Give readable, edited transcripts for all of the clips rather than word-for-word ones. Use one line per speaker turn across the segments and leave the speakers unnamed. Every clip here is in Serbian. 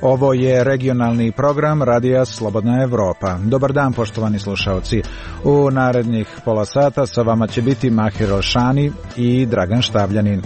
Ovo je regionalni program Radija Slobodna Evropa. Dobar dan, poštovani slušaoci. U narednih pola sata sa vama će biti Mahir Olšani i Dragan Štavljanin.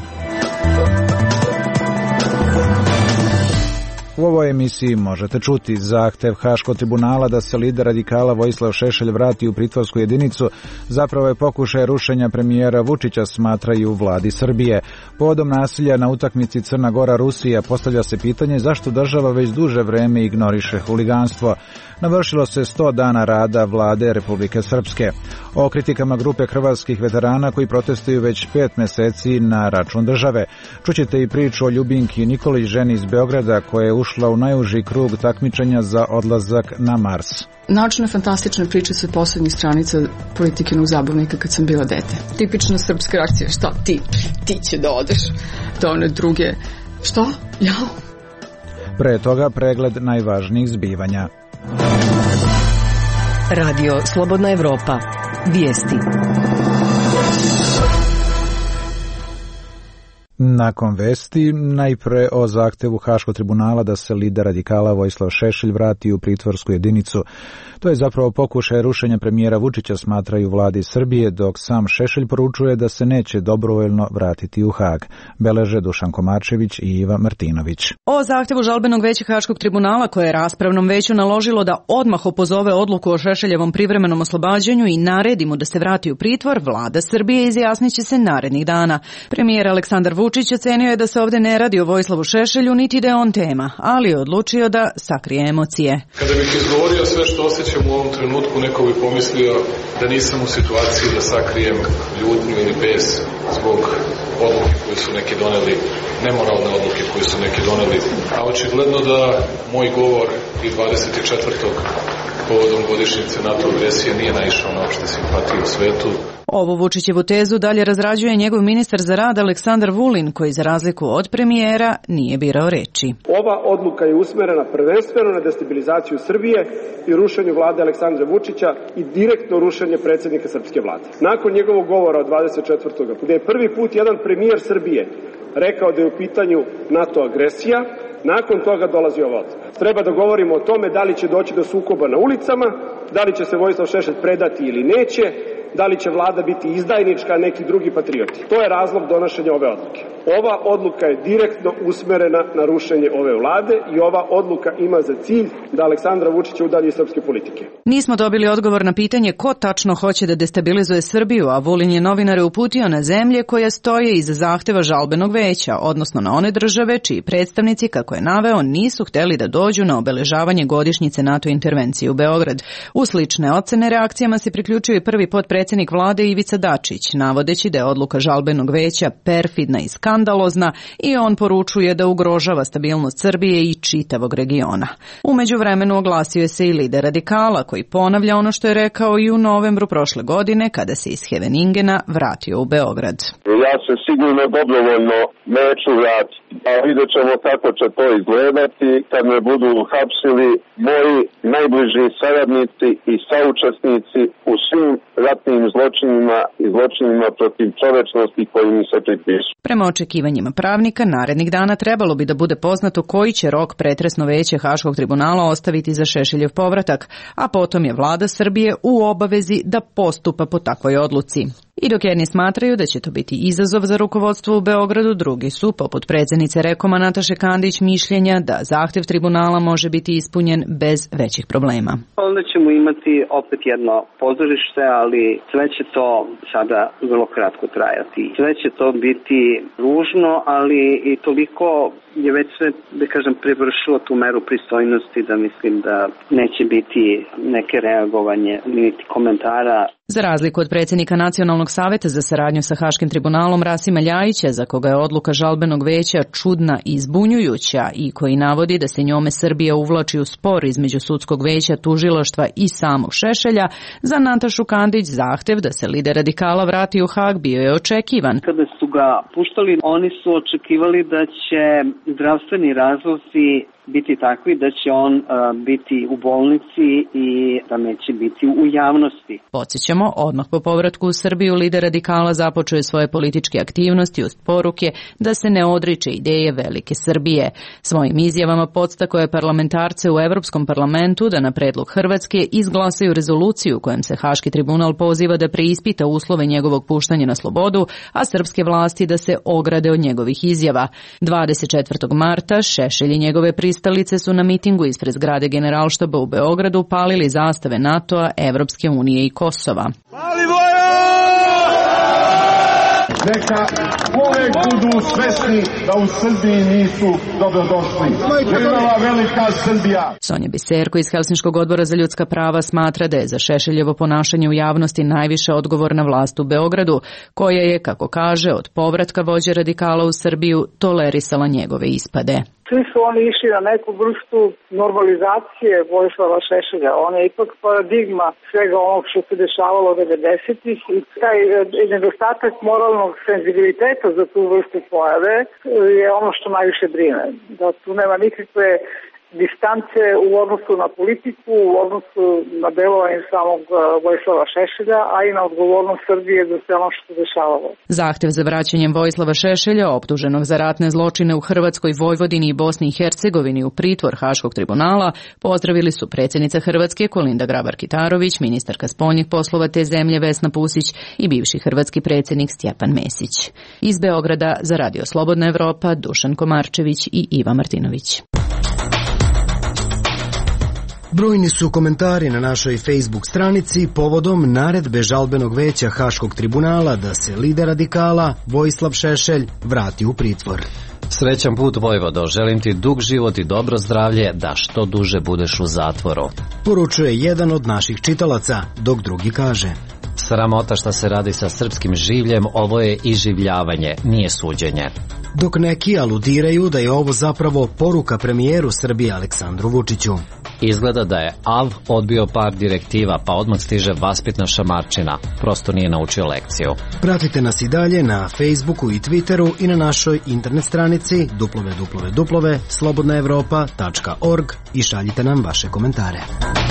U ovoj emisiji možete čuti zahtev Haškog tribunala da se lider radikala Vojislav Šešelj vrati u pritvorsku jedinicu, zapravo je pokušaj rušenja premijera Vučića, smatraju u vladi Srbije. Povodom nasilja na utakmici Crna Gora-Rusija postavlja se pitanje zašto država već duže vreme ignoriše huliganstvo. Navršilo se 100 dana rada vlade Republike Srpske. O kritikama grupe hrvatskih veterana koji protestuju već 5 meseci na račun države. Čućete i priču o Ljubinki Nikolić, ženi iz Beograda koja je ušla u najuži krug takmičenja za odlazak na Mars.
Naučne fantastične priče sa poslednjih stranica Politikinog zabavnika kad sam bila dete. Tipična srpska reakcija, šta ti će da odeš do one druge, šta, ja?
Pre toga pregled najvažnijih zbivanja.
Radio Slobodna Evropa. Vijesti.
Nakon vesti, najpre o zahtevu Haškog tribunala da se lider radikala Vojislav Šešelj vrati u pritvorsku jedinicu. To je zapravo pokušaj rušenja premijera Vučića, smatraju vladi Srbije, dok sam Šešelj poručuje da se neće dobrovoljno vratiti u Hag. Beleže Dušan Komačević i Iva Martinović.
O zahtevu žalbenog veća Haškog tribunala, koje je raspravnom veću naložilo da odmah opozove odluku o Šešeljevom privremenom oslobađanju i naredi mu da se vrati u pritvor, vlada Srbije izjasniće se narednih dana. Premijer Aleksandar Vučić ocenio je da se ovde ne radi o Vojislavu Šešelju, niti da je on tema, ali je odlučio da sakrije emocije.
Kada bih izgovorio sve što osjećam u ovom trenutku, neko bi pomislio da nisam u situaciji da sakrijem ljutnju ili bes zbog odluke koje su neki doneli, nemoralne odluke koje su neki doneli. A očigledno da moj govor i 24. povodom godišnjice NATO agresije nije naišao na opšte simpatije u svetu.
Ovu Vučićevu tezu dalje razrađuje njegov ministar za rad Aleksandar Vulin, koji za razliku od premijera nije birao reči.
Ova odluka je usmerena prvenstveno na destabilizaciju Srbije i rušenju vlade Aleksandra Vučića i direktno rušenje predsjednika srpske vlade. Nakon njegovog govora od 24. gde je prvi put jedan premijer Srbije rekao da je u pitanju NATO agresija, nakon toga dolazi ova odluka. Treba da govorimo o tome da li će doći do sukoba na ulicama, da li će se Vojislav Šešelj predati ili neće, da li će vlada biti izdajnička, a neki drugi patrioti. To je razlog donošenja ove odluke. Ova odluka je direktno usmerena na rušenje ove vlade i ova odluka ima za cilj da Aleksandra Vučića udalji iz srpske politike.
Nismo dobili odgovor na pitanje ko tačno hoće da destabilizuje Srbiju, a Vulin je novinare uputio na zemlje koje stoje iza zahteva žalbenog veća, odnosno na one države čiji predstavnici, kako je naveo, nisu hteli da dođu na obeležavanje godišnjice NATO intervencije u Beograd. U slične ocene reakcijama se priključio i prvi potpredsednik vlade Ivica Dačić, navodeći da je odluka žalbenog veća perfidna i skandalozna i on poručuje da ugrožava stabilnost Srbije i čitavog regiona. U međuvremenu oglasio se i lider radikala koji ponavlja ono što je rekao i u novembru prošle godine kada se iz Heveningena vratio u Beograd.
Ja se sigurno dobrovoljno neću vratiti, a vidjet ćemo kako će to izgledati kad me budu hapsili moji najbliži saradnici i saučesnici u svim ratnim zločinima i zločinima protiv čovečnosti koji mi se pripišu.
Prema očekivanjima pravnika, narednih dana trebalo bi da bude poznato koji će rok pretresno veće Haškog tribunala ostaviti za Šešeljev povratak, a potom je vlada Srbije u obavezi da postupa po takvoj odluci. I dok jedni smatraju da će to biti izazov za rukovodstvo u Beogradu, drugi su, poput predsjednice Rekoma Nataše Kandić, mišljenja da zahtev tribunala može biti ispunjen bez većih problema.
Onda ćemo imati opet jedno pozorište, ali sve će to sada vrlo kratko trajati. Sve će to biti ružno, ali i toliko je već sve, da kažem, prevršilo tu meru pristojnosti da mislim da neće biti neke reagovanje niti komentara.
Za razliku od predsjednika Nacionalnog saveta za saradnju sa Haškim tribunalom Rasima Ljajića, za koga je odluka žalbenog veća čudna i zbunjujuća i koji navodi da se njome Srbija uvlači u spor između sudskog veća, tužilaštva i samog Šešelja, za Natašu Kandić zahtev da se lider radikala vrati u Hag bio je očekivan.
Kada su ga puštali, oni su očekivali da će zdravstveni razlozi biti takvi da će on biti u bolnici i da neće biti u javnosti.
Podsjećamo, odmah po povratku u Srbiju lider radikala započeo svoje političke aktivnosti uz poruke da se ne odriče ideje velike Srbije. Svojim izjavama podstakao je parlamentarce u Evropskom parlamentu da na predlog Hrvatske izglasaju rezoluciju kojom se Haški tribunal poziva da preispita uslove njegovog puštanja na slobodu, a srpske vlasti da se ograde od njegovih izjava. 24. marta Šešelj i njegove pristalice su na mitingu ispred zgrade Generalštaba u Beogradu palili zastave NATO-a, Evropske unije i Kosova.
Pali boja! Neka uvek budu svesni da u Srbiji nisu dobrodošli. Živela velika Srbija!
Sonja Biserko iz Helsinškog odbora za ljudska prava smatra da je za Šešeljevo ponašanje u javnosti najviše odgovorna vlast u Beogradu, koja je, kako kaže, od povratka vođe radikala u Srbiju tolerisala njegove ispade.
Svi su oni išli na neku vrstu normalizacije Vojislava Šešelja. On je ipak paradigma svega onog što se dešavalo 90-ih i taj nedostatak moralnog senzibiliteta za tu vrstu pojave je ono što najviše brine. Da tu nema nikakve distance u odnosu na politiku, u odnosu na delovanje samog Vojislava Šešelja, a i na odgovornost Srbije za sve ono što se dešavalo.
Zahtev za vraćanjem Vojislava Šešelja, optuženog za ratne zločine u Hrvatskoj, Vojvodini i Bosni i Hercegovini u pritvor Haškog tribunala, pozdravili su predsjednica Hrvatske Kolinda Grabar-Kitarović, ministarka spoljnih poslova te zemlje Vesna Pusić i bivši hrvatski predsjednik Stjepan Mesić. Iz Beograda za Radio Slobodna Evropa Dušan Komarčević i Iva Martinović.
Brojni su komentari na našoj Facebook stranici povodom naredbe žalbenog veća Haškog tribunala da se lider radikala Vojislav Šešelj vrati u pritvor.
Srećan put, Vojvodo, želim ti dug život i dobro zdravlje, da što duže budeš u zatvoru.
Poručuje jedan od naših čitalaca, dok drugi kaže:
Sramota šta se radi sa srpskim življem, ovo je iživljavanje, nije suđenje.
Dok neki aludiraju da je ovo zapravo poruka premijeru Srbije Aleksandru Vučiću.
Izgleda da je AV odbio par direktiva, pa odmah stiže vaspitna šamarčina. Prosto nije naučio lekciju.
Pratite nas i dalje na Facebooku i Twitteru i na našoj internet stranici www.slobodnaevropa.org i šaljite nam vaše komentare.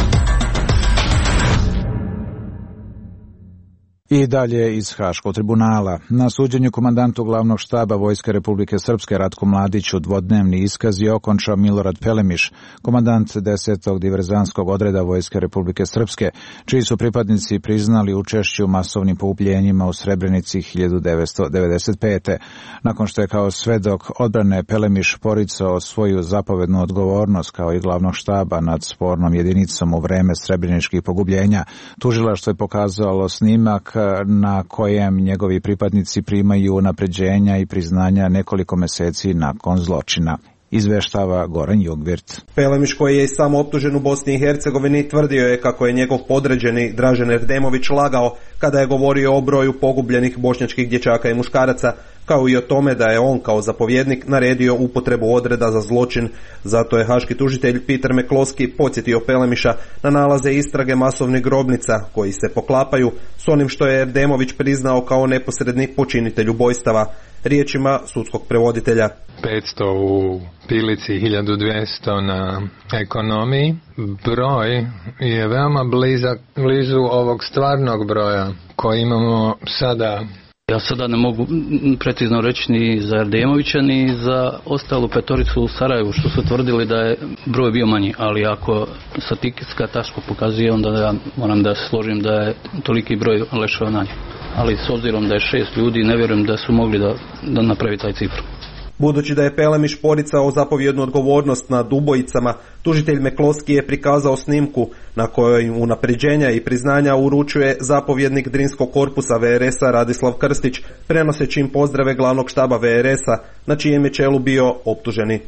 I dalje iz Haškog tribunala. Na suđenju komandantu glavnog štaba Vojske Republike Srpske Ratku Mladiću dvodnevni iskaz je okončao Milorad Pelemiš, komandant 10. diverzanskog odreda Vojske Republike Srpske, čiji su pripadnici priznali učešće u masovnim poupljenjima u Srebrenici 1995. Nakon što je kao svedok odbrane Pelemiš poricao svoju zapovednu odgovornost kao i glavnog štaba nad spornom jedinicom u vreme srebreničkih pogubljenja, tužilaštvo je pokazalo snimak na kojem njegovi pripadnici primaju unapređenja i priznanja nekoliko meseci nakon zločina. Izveštava Goran Jugvirt.
Pelemiš, koji je i sam optužen u Bosni i Hercegovini, tvrdio je kako je njegov podređeni Dražen Erdemović lagao kada je govorio o broju pogubljenih bošnjačkih dječaka i muškaraca, kao i o tome da je on kao zapovjednik naredio upotrebu odreda za zločin. Zato je haški tužitelj Peter McCloskey podsjetio Pelemiša na nalaze istrage masovnih grobnica koji se poklapaju s onim što je Erdemović priznao kao neposredni počinitelj ubojstava. Riječima sudskog prevoditelja:
500 u Pilici, 1200 na ekonomiji. Broj je veoma blizu ovog stvarnog broja koji imamo sada.
Ja sada ne mogu precizno reći ni za Erdemovića ni za ostalu petoricu u Sarajevu, što su tvrdili da je broj bio manji, ali ako statistika taško pokazuje, onda ja moram da se složim da je toliki broj leševa na nje. Ali s obzirom da je 6 ljudi, ne vjerujem da su mogli da napravi taj cifru.
Budući da je Pelemiš poricao zapovjednu odgovornost nad ubojicama, tužitelj McCloskey je prikazao snimku na kojoj unapređenja i priznanja uručuje zapovjednik Drinskog korpusa VRS-a Radislav Krstić, prenoseći im pozdrave glavnog štaba VRS-a, na čijem je čelu bio optuženi.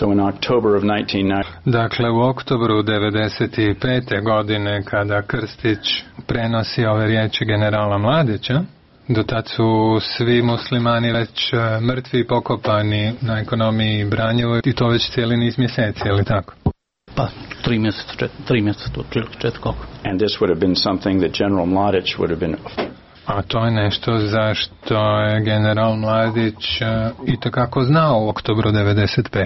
Dakle, u oktobru 1995. godine, kada Krstić prenosi ove riječi generala Mladića, do tad su svi muslimani već mrtvi i pokopani na ekonomiji Branjevo i to već cijeli niz mjeseci, je li tako?
Pa, 3 mjeseca, to otprilike 4 koliko.
And this would have been something that General Mladić would have been...
A to je nešto zašto je general Mladić itekako znao u oktobru 1995.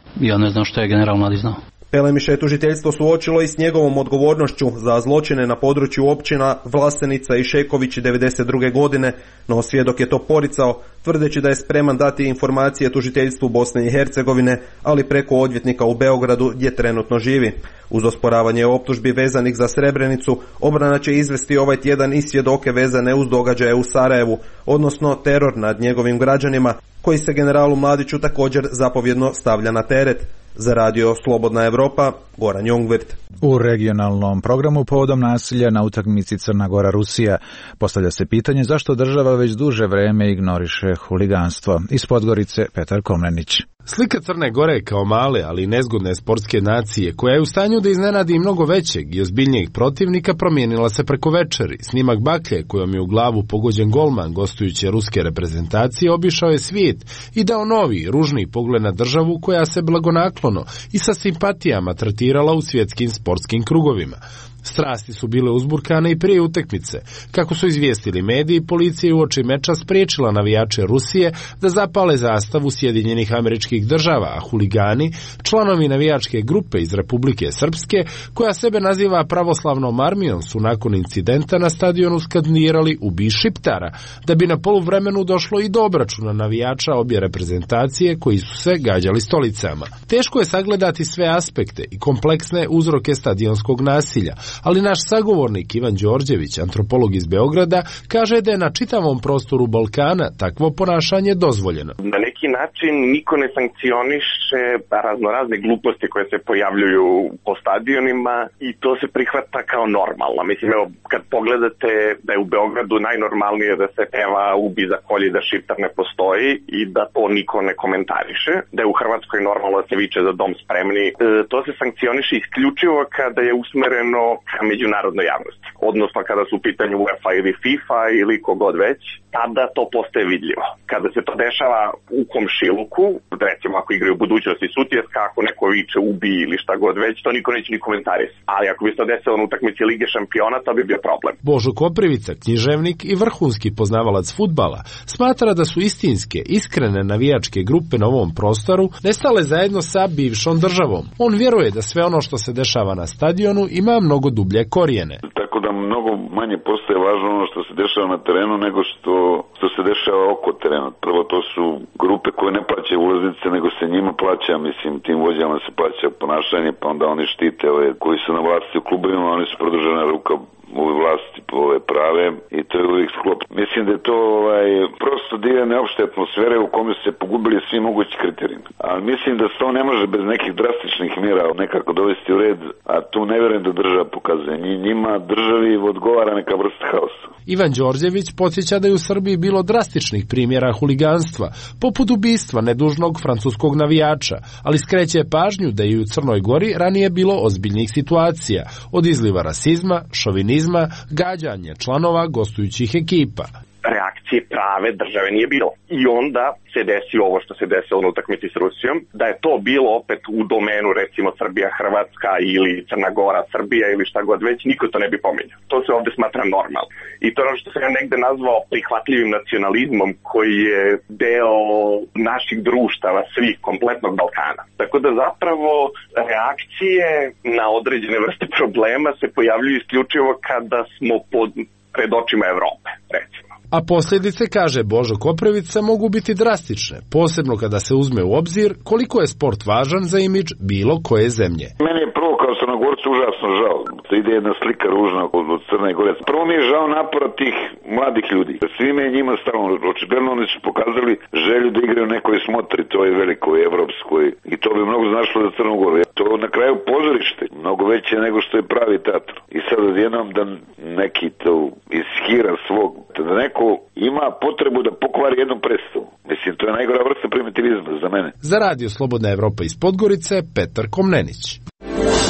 Ja ne znam što je general Mladić znao.
Pelemiša je tužiteljstvo suočilo i s njegovom odgovornošću za zločine na području općina Vlasenica i Šeković 92. godine, no svjedok je to poricao, tvrdeći da je spreman dati informacije tužiteljstvu Bosne i Hercegovine, ali preko odvjetnika u Beogradu gdje trenutno živi. Uz osporavanje optužbi vezanih za Srebrenicu, obrana će izvesti ovaj tjedan i svjedoke vezane uz događaje u Sarajevu, odnosno teror nad njegovim građanima, koji se generalu Mladiću također zapovjedno stavlja na teret. Za radio Slobodna Evropa, Goran Jungwirth.
U regionalnom programu povodom nasilja na utakmici Crna Gora-Rusija postavlja se pitanje zašto država već duže vreme ignoriše huliganstvo. Iz Podgorice Petar Komnenić.
Slika Crne Gore kao male, ali nezgodne sportske nacije, koja je u stanju da iznenadi mnogo većeg i ozbiljnijeg protivnika, promijenila se preko večeri. Snimak baklje kojom je u glavu pogođen golman gostujuće ruske reprezentacije obišao je svijet i dao novi, ružni pogled na državu koja se blagonaklono i sa simpatijama tretirala u svjetskim sportskim krugovima. Strasti su bile uzburkane i prije utakmice. Kako su izvijestili mediji, policija je uoči meča spriječila navijače Rusije da zapale zastavu Sjedinjenih Američkih Država, a huligani, članovi navijačke grupe iz Republike Srpske, koja sebe naziva pravoslavnom armijom, su nakon incidenta na stadionu skandirali "Ubij Šiptara", da bi na poluvremenu došlo i do obračuna navijača obje reprezentacije koji su se gađali stolicama. Teško je sagledati sve aspekte i kompleksne uzroke stadionskog nasilja, ali naš sagovornik Ivan Đorđević, antropolog iz Beograda, kaže da je na čitavom prostoru Balkana takvo ponašanje dozvoljeno.
Na neki način niko ne sankcioniše raznorazne gluposti koje se pojavljuju po stadionima i to se prihvata kao normalno. Mislim, evo, kad pogledate da je u Beogradu najnormalnije da se peva "Ubi za kolje", da Šiptar ne postoji i da to niko ne komentariše, da je u Hrvatskoj normalno da se viče "Za dom spremni", to se sankcioniše isključivo kada je usmereno ka međunarodnoj javnosti, odnosno kada su u pitanju UEFA ili FIFA ili kogod već, tada to postaje vidljivo. Kada se to dešava u komšiluku, recimo ako igraju u budućnosti Sutjeska, ako neko viče "Ubi" ili šta god već, to niko neće ni komentarisati. Ali ako bi se to desilo na utakmici Lige šampiona, to bi bio problem.
Božo Koprivica, književnik i vrhunski poznavalac fudbala, smatra da su istinske, iskrene navijačke grupe na ovom prostoru nestale zajedno sa bivšom državom. On vjeruje da sve ono što se dešava na stadionu ima mnogo dublje korijene.
Tako da mnogo manje postaje važno ono što se dešava na terenu nego što se dešava oko terena. Prvo, to su grupe koje ne plaćaju ulaznice, nego se njima plaća, mislim, tim vođama se plaća ponašanje, pa onda oni štite ove koji su na vlasti u klubovima, oni su produžena ruka ove vlasti, ove prave, i to je uvijek sklop. Mislim da je to prosto dio neopšte atmosfere u kome su se pogubili svi mogući kriterijumi. Ali mislim da se to ne može bez nekih drastičnih mjera nekako dovesti u red, a tu ne vjerujem da država pokazuje. Njima državi odgovara neka vrsta haosa.
Ivan Đorđević podsjeća da je u Srbiji bilo drastičnih primjera huliganstva, poput ubistva nedužnog francuskog navijača, ali skreće pažnju da je i u Crnoj Gori ranije bilo ozbiljnih situacija, od izliva rasizma, šovinizma, gađanja članova gostujućih ekipa.
Reakcije prave države nije bilo. I onda se desilo ovo što se desilo na utakmici s Rusijom, da je to bilo opet u domenu recimo Srbija, Hrvatska ili Crna Gora, Srbija ili šta god već, niko to ne bi pominjao. To se ovdje smatra normalno. I to je ono što sam ja negde nazvao prihvatljivim nacionalizmom koji je deo naših društava, svih, kompletnog Balkana. Tako da zapravo reakcije na određene vrste problema se pojavljuju isključivo kada smo pred očima Evrope, recimo.
A posljedice, kaže Božo Koprivica, mogu biti drastične, posebno kada se uzme u obzir koliko je sport važan za imidž bilo koje zemlje.
Meni je prvo kao Crnogorcu užasno žao. Ide jedna slika ružna od Crne Gore. Prvo mi je žao napora tih mladih ljudi. Svime je njima stalo. Očigledno oni su pokazali želju da igraju u nekoj smotri, to je velikoj, evropskoj. I to bi mnogo značilo za Crnu Goru. To na kraju pozorište, mnogo veće nego što je pravi teatr. I sad odjednom da neki to ishira svog, da neko ima potrebu da pokvari jednu predstavu. Mislim, to je najgora vrsta primitivizma za mene.
Za radio Slobodna Evropa iz Podgorice, Petar Komnenić.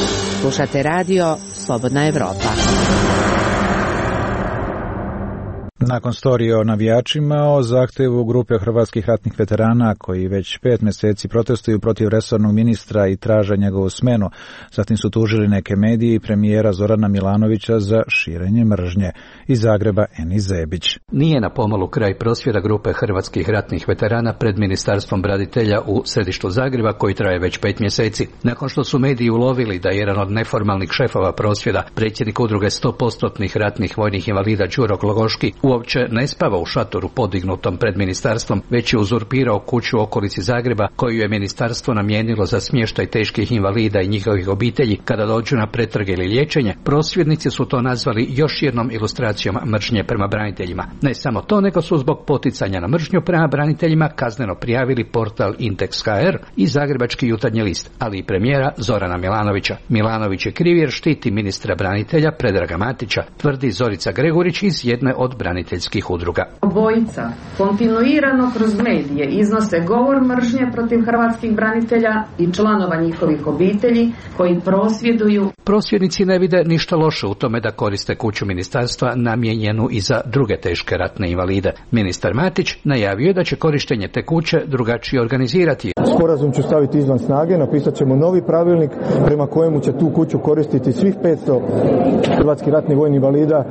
Slušate radio Slobodna Evropa.
Nakon storije o navijačima, o zahtevu grupe hrvatskih ratnih veterana koji već 5 mjeseci protestuju protiv resornog ministra i traže njegovu smenu, zatim su tužili neke medije i premijera Zorana Milanovića za širenje mržnje. Iz Zagreba Enis Zebić.
Nije na pomalu kraj prosvjeda grupe hrvatskih ratnih veterana pred Ministarstvom branitelja u središtu Zagreba koji traje već 5 mjeseci. Nakon što su mediji ulovili da je jedan od neformalnih šefova prosvjeda, predsjednik udruge 100% ratnih vojnih invalida Đuro Glogoški, uopće ne spava u šatoru podignutom pred ministarstvom, već je uzurpirao kuću u okolici Zagreba koju je ministarstvo namijenilo za smještaj teških invalida i njihovih obitelji kada dođu na pretrage ili liječenje. Prosvjednici su to nazvali još jednom ilustracijom mržnje prema braniteljima. Ne samo to, nego su zbog poticanja na mržnju prema braniteljima kazneno prijavili portal Index.hr i Zagrebački Jutarnji list, ali i premijera Zorana Milanovića. Milanović je kriv jer štiti ministra branitelja Predraga Matića, tvrdi Zorica Gregurić iz jedne od braniteljskih udruga.
Obojica kontinuirano kroz medije iznose govor mržnje protiv hrvatskih branitelja i članova njihovih obitelji koji prosvjeduju.
Prosvjednici ne vide ništa loše u tome da koriste kuću ministarstva namijenjenu i za druge teške ratne invalide. Ministar Matić najavio je da će korištenje te kuće drugačije organizirati.
Sporazum ću staviti izvan snage, napisat ćemo novi pravilnik prema kojemu će tu kuću koristiti svih 500 hrvatskih ratnih vojnih invalida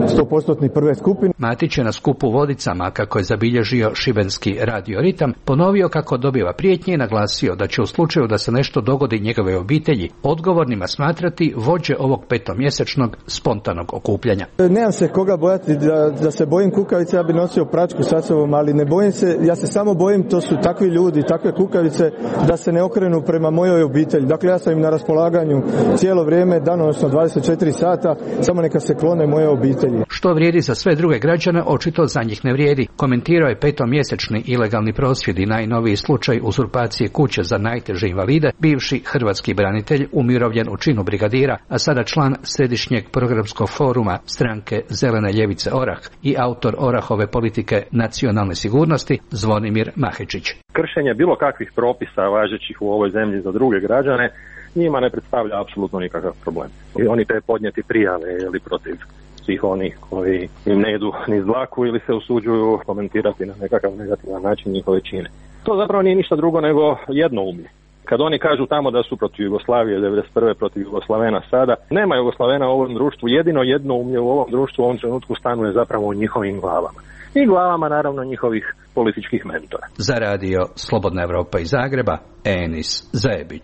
100% prve skupine.
Matić je na skupu u Vodicama, kako je zabilježio šibenski radio Ritam, ponovio kako dobiva prijetnje i naglasio da će u slučaju da se nešto dogodi njegove obitelji odgovornima smatrati vođe ovog 5-mjesečnog spontanog okupljanja.
Nemam se koga bojati, da se bojim kukavice, ja bi nosio pračku sa sobom, ali ne bojim se, ja se samo bojim, to su takvi ljudi, takve kukavice, da se ne okrenu prema mojoj obitelji. Dakle, ja sam im na raspolaganju cijelo vrijeme, danonoćno 24 sata, samo neka se klone moje obitelji.
Što vrijedi za sve druge građane, očito za njih ne vrijedi. Komentirao je 5-mjesečni ilegalni prosvjed i najnoviji slučaj uzurpacije kuće za najteže invalide, bivši hrvatski branitelj, umirovljen u činu brigadira, a sada član središnjeg programskog foruma stranke Zelene ljevice Orah i autor Orahove politike nacionalne sigurnosti Zvonimir Mahečić.
Kršenje bilo kakvih propisa važećih u ovoj zemlji za druge građane njima ne predstavlja apsolutno nikakav problem. I oni te podnijeti prijave ili protiv svih onih koji im ne idu niz dlaku ili se usuđuju komentirati na nekakav negativan način njihove čine. To zapravo nije ništa drugo nego jednoumlje. Kad oni kažu tamo da su protiv Jugoslavije 91. protiv Jugoslavena sada, nema Jugoslavena u ovom društvu, jedino jednoumlje u ovom društvu u ovom trenutku stanuje zapravo u njihovim glavama. I glavama naravno njihovih političkih mentora.
Za radio Slobodna Evropa iz Zagreba, Enis Zebić.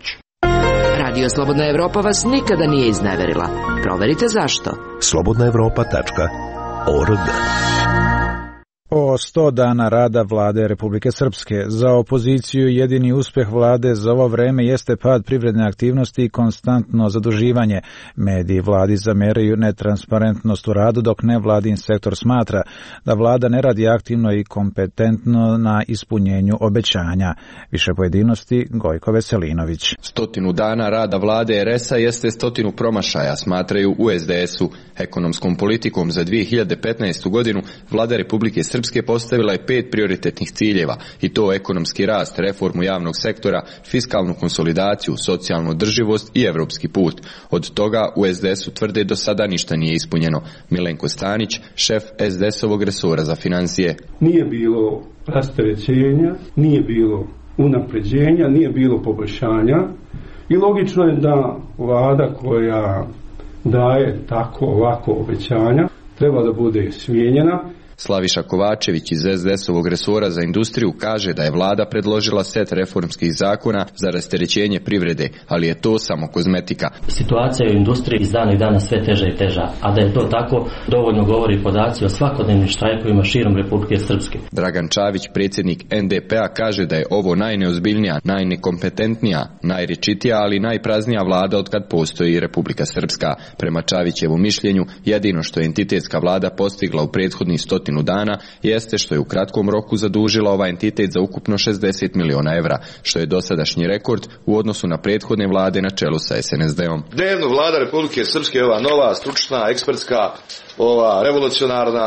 Radio Slobodna Evropa vas nikada nije izneverila. Proverite zašto.
slobodnaevropa.org.
O 100 dana rada vlade Republike Srpske. Za opoziciju jedini uspjeh vlade za ovo vreme jeste pad privredne aktivnosti i konstantno zaduživanje. Mediji vladi zameraju netransparentnost u radu, dok nevladin sektor smatra da vlada ne radi aktivno i kompetentno na ispunjenju obećanja. Više pojedinosti Gojko Veselinović.
100 dana rada vlade RS-a jeste 100 promašaja, smatraju u SDS-u. Ekonomskom politikom za 2015. godinu vlada Republike Srpske postavila je 5 prioritetnih ciljeva, i to ekonomski rast, reformu javnog sektora, fiskalnu konsolidaciju, socijalnu održivost i evropski put. Od toga u SDS-u tvrde do sada ništa nije ispunjeno. Milenko Stanić, šef SDS-ovog resora za financije.
Nije bilo rasterećenja, nije bilo unapređenja, nije bilo poboljšanja i logično je da vlada koja daje tako ovako obećanja treba da bude smijenjena.
Slaviša Kovačević iz SDS-ovog resora za industriju kaže da je vlada predložila set reformskih zakona za rasterećenje privrede, ali je to samo kozmetika.
Situacija u industriji iz dana i dana sve teža i teža, a da je to tako dovoljno govori podaci o svakodnevnim štrajkovima širom Republike Srpske.
Dragan Čavić, predsjednik NDP-a, kaže da je ovo najneozbiljnija, najnekompetentnija, najrečitija, ali najpraznija vlada od kad postoji Republika Srpska. Prema Čavićevom mišljenju, jedino što je entitetska vlada postigla u prethodnih 100 dana jeste što je u kratkom roku zadužila ovaj entitet za ukupno 60 miliona evra, što je dosadašnji rekord u odnosu na prethodne vlade na čelu sa SNSD-om.
Dnevno vlada Republike Srpske, ova nova, stručna, ekspertska, ova revolucionarna,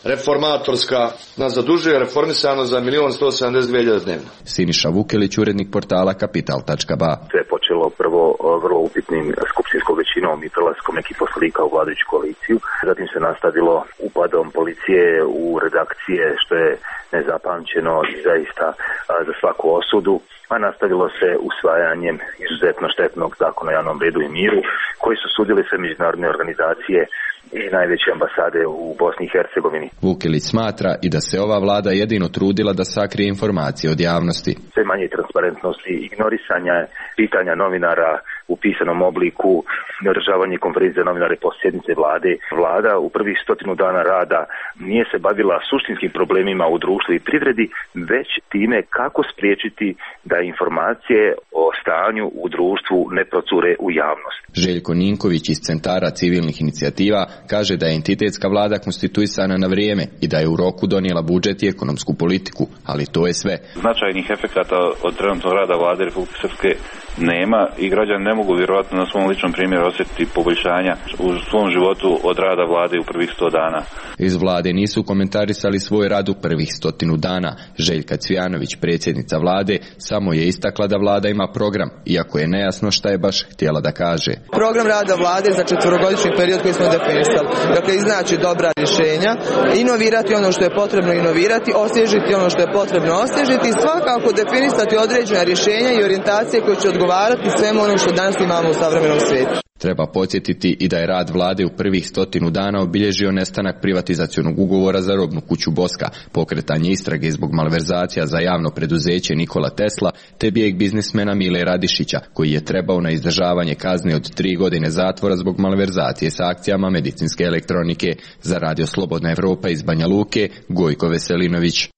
reformatorska nas zadužuje reformisano za 1.172.000 dnevno.
Siniša Vukelić, urednik portala Kapital.ba.
Sve je počelo prvo vrlo upitnim skupštinskom većinom i prelaskom nekih poslanika u vladajuću koaliciju. Zatim se nastavilo upadom policije u redakcije, što je nezapamćeno i zaista za svaku osudu, a nastavilo se usvajanjem izuzetno štetnog zakona o javnom redu i miru, koji su sudile sve međunarodne organizacije i najveće ambasade u Bosni i Hercegovini.
Vukelić smatra i da se ova vlada jedino trudila da sakrije informacije od javnosti.
Sve manje transparentnosti, ignorisanja pitanja novinara u pisanom obliku, neodržavanje konferencije novinara poslije sjednice vlade. Vlada u prvih 100 dana rada nije se bavila suštinskim problemima u društvu i privredi, već time kako spriječiti da informacije o stanju u društvu ne procure u javnost.
Željko Ninković iz Centara civilnih inicijativa kaže da je entitetska vlada konstituisana na vrijeme i da je u roku donijela budžet i ekonomsku politiku, ali to je sve.
Značajnih efekata od trenutnog rada vlade Republike Srpske nema i građani ne mogu vjerovatno na svom ličnom primjeru osjetiti poboljšanja u svom životu od rada vlade u prvih 100 dana.
Iz vlade nisu komentarisali svoj rad u prvih 100 dana. Željka Cvijanović, predsjednica vlade, samo je istakla da vlada ima program, iako je nejasno šta je baš htjela da kaže.
Program rada vlade za 4-godišnji period koji smo definisali. Dakle, iznaći dobra rješenja, inovirati ono što je potrebno inovirati, osvježiti ono što je potrebno osvježiti i svakako definisati određena rješenja i orijentacije koje će odgovarati svemu ono što danas imamo u savremenom svijetu.
Treba podsjetiti i da je rad vlade u prvih 100 dana obilježio nestanak privatizacionog ugovora za robnu kuću Boska, pokretanje istrage zbog malverzacija za javno preduzeće Nikola Tesla, te bijeg biznismena Mile Radišića, koji je trebao na izdržavanje kazne od 3 godine zatvora zbog malverzacije sa akcijama medicinske elektronike. Za Radio Slobodna Evropa iz Banja Luke, Gojko Veselinović.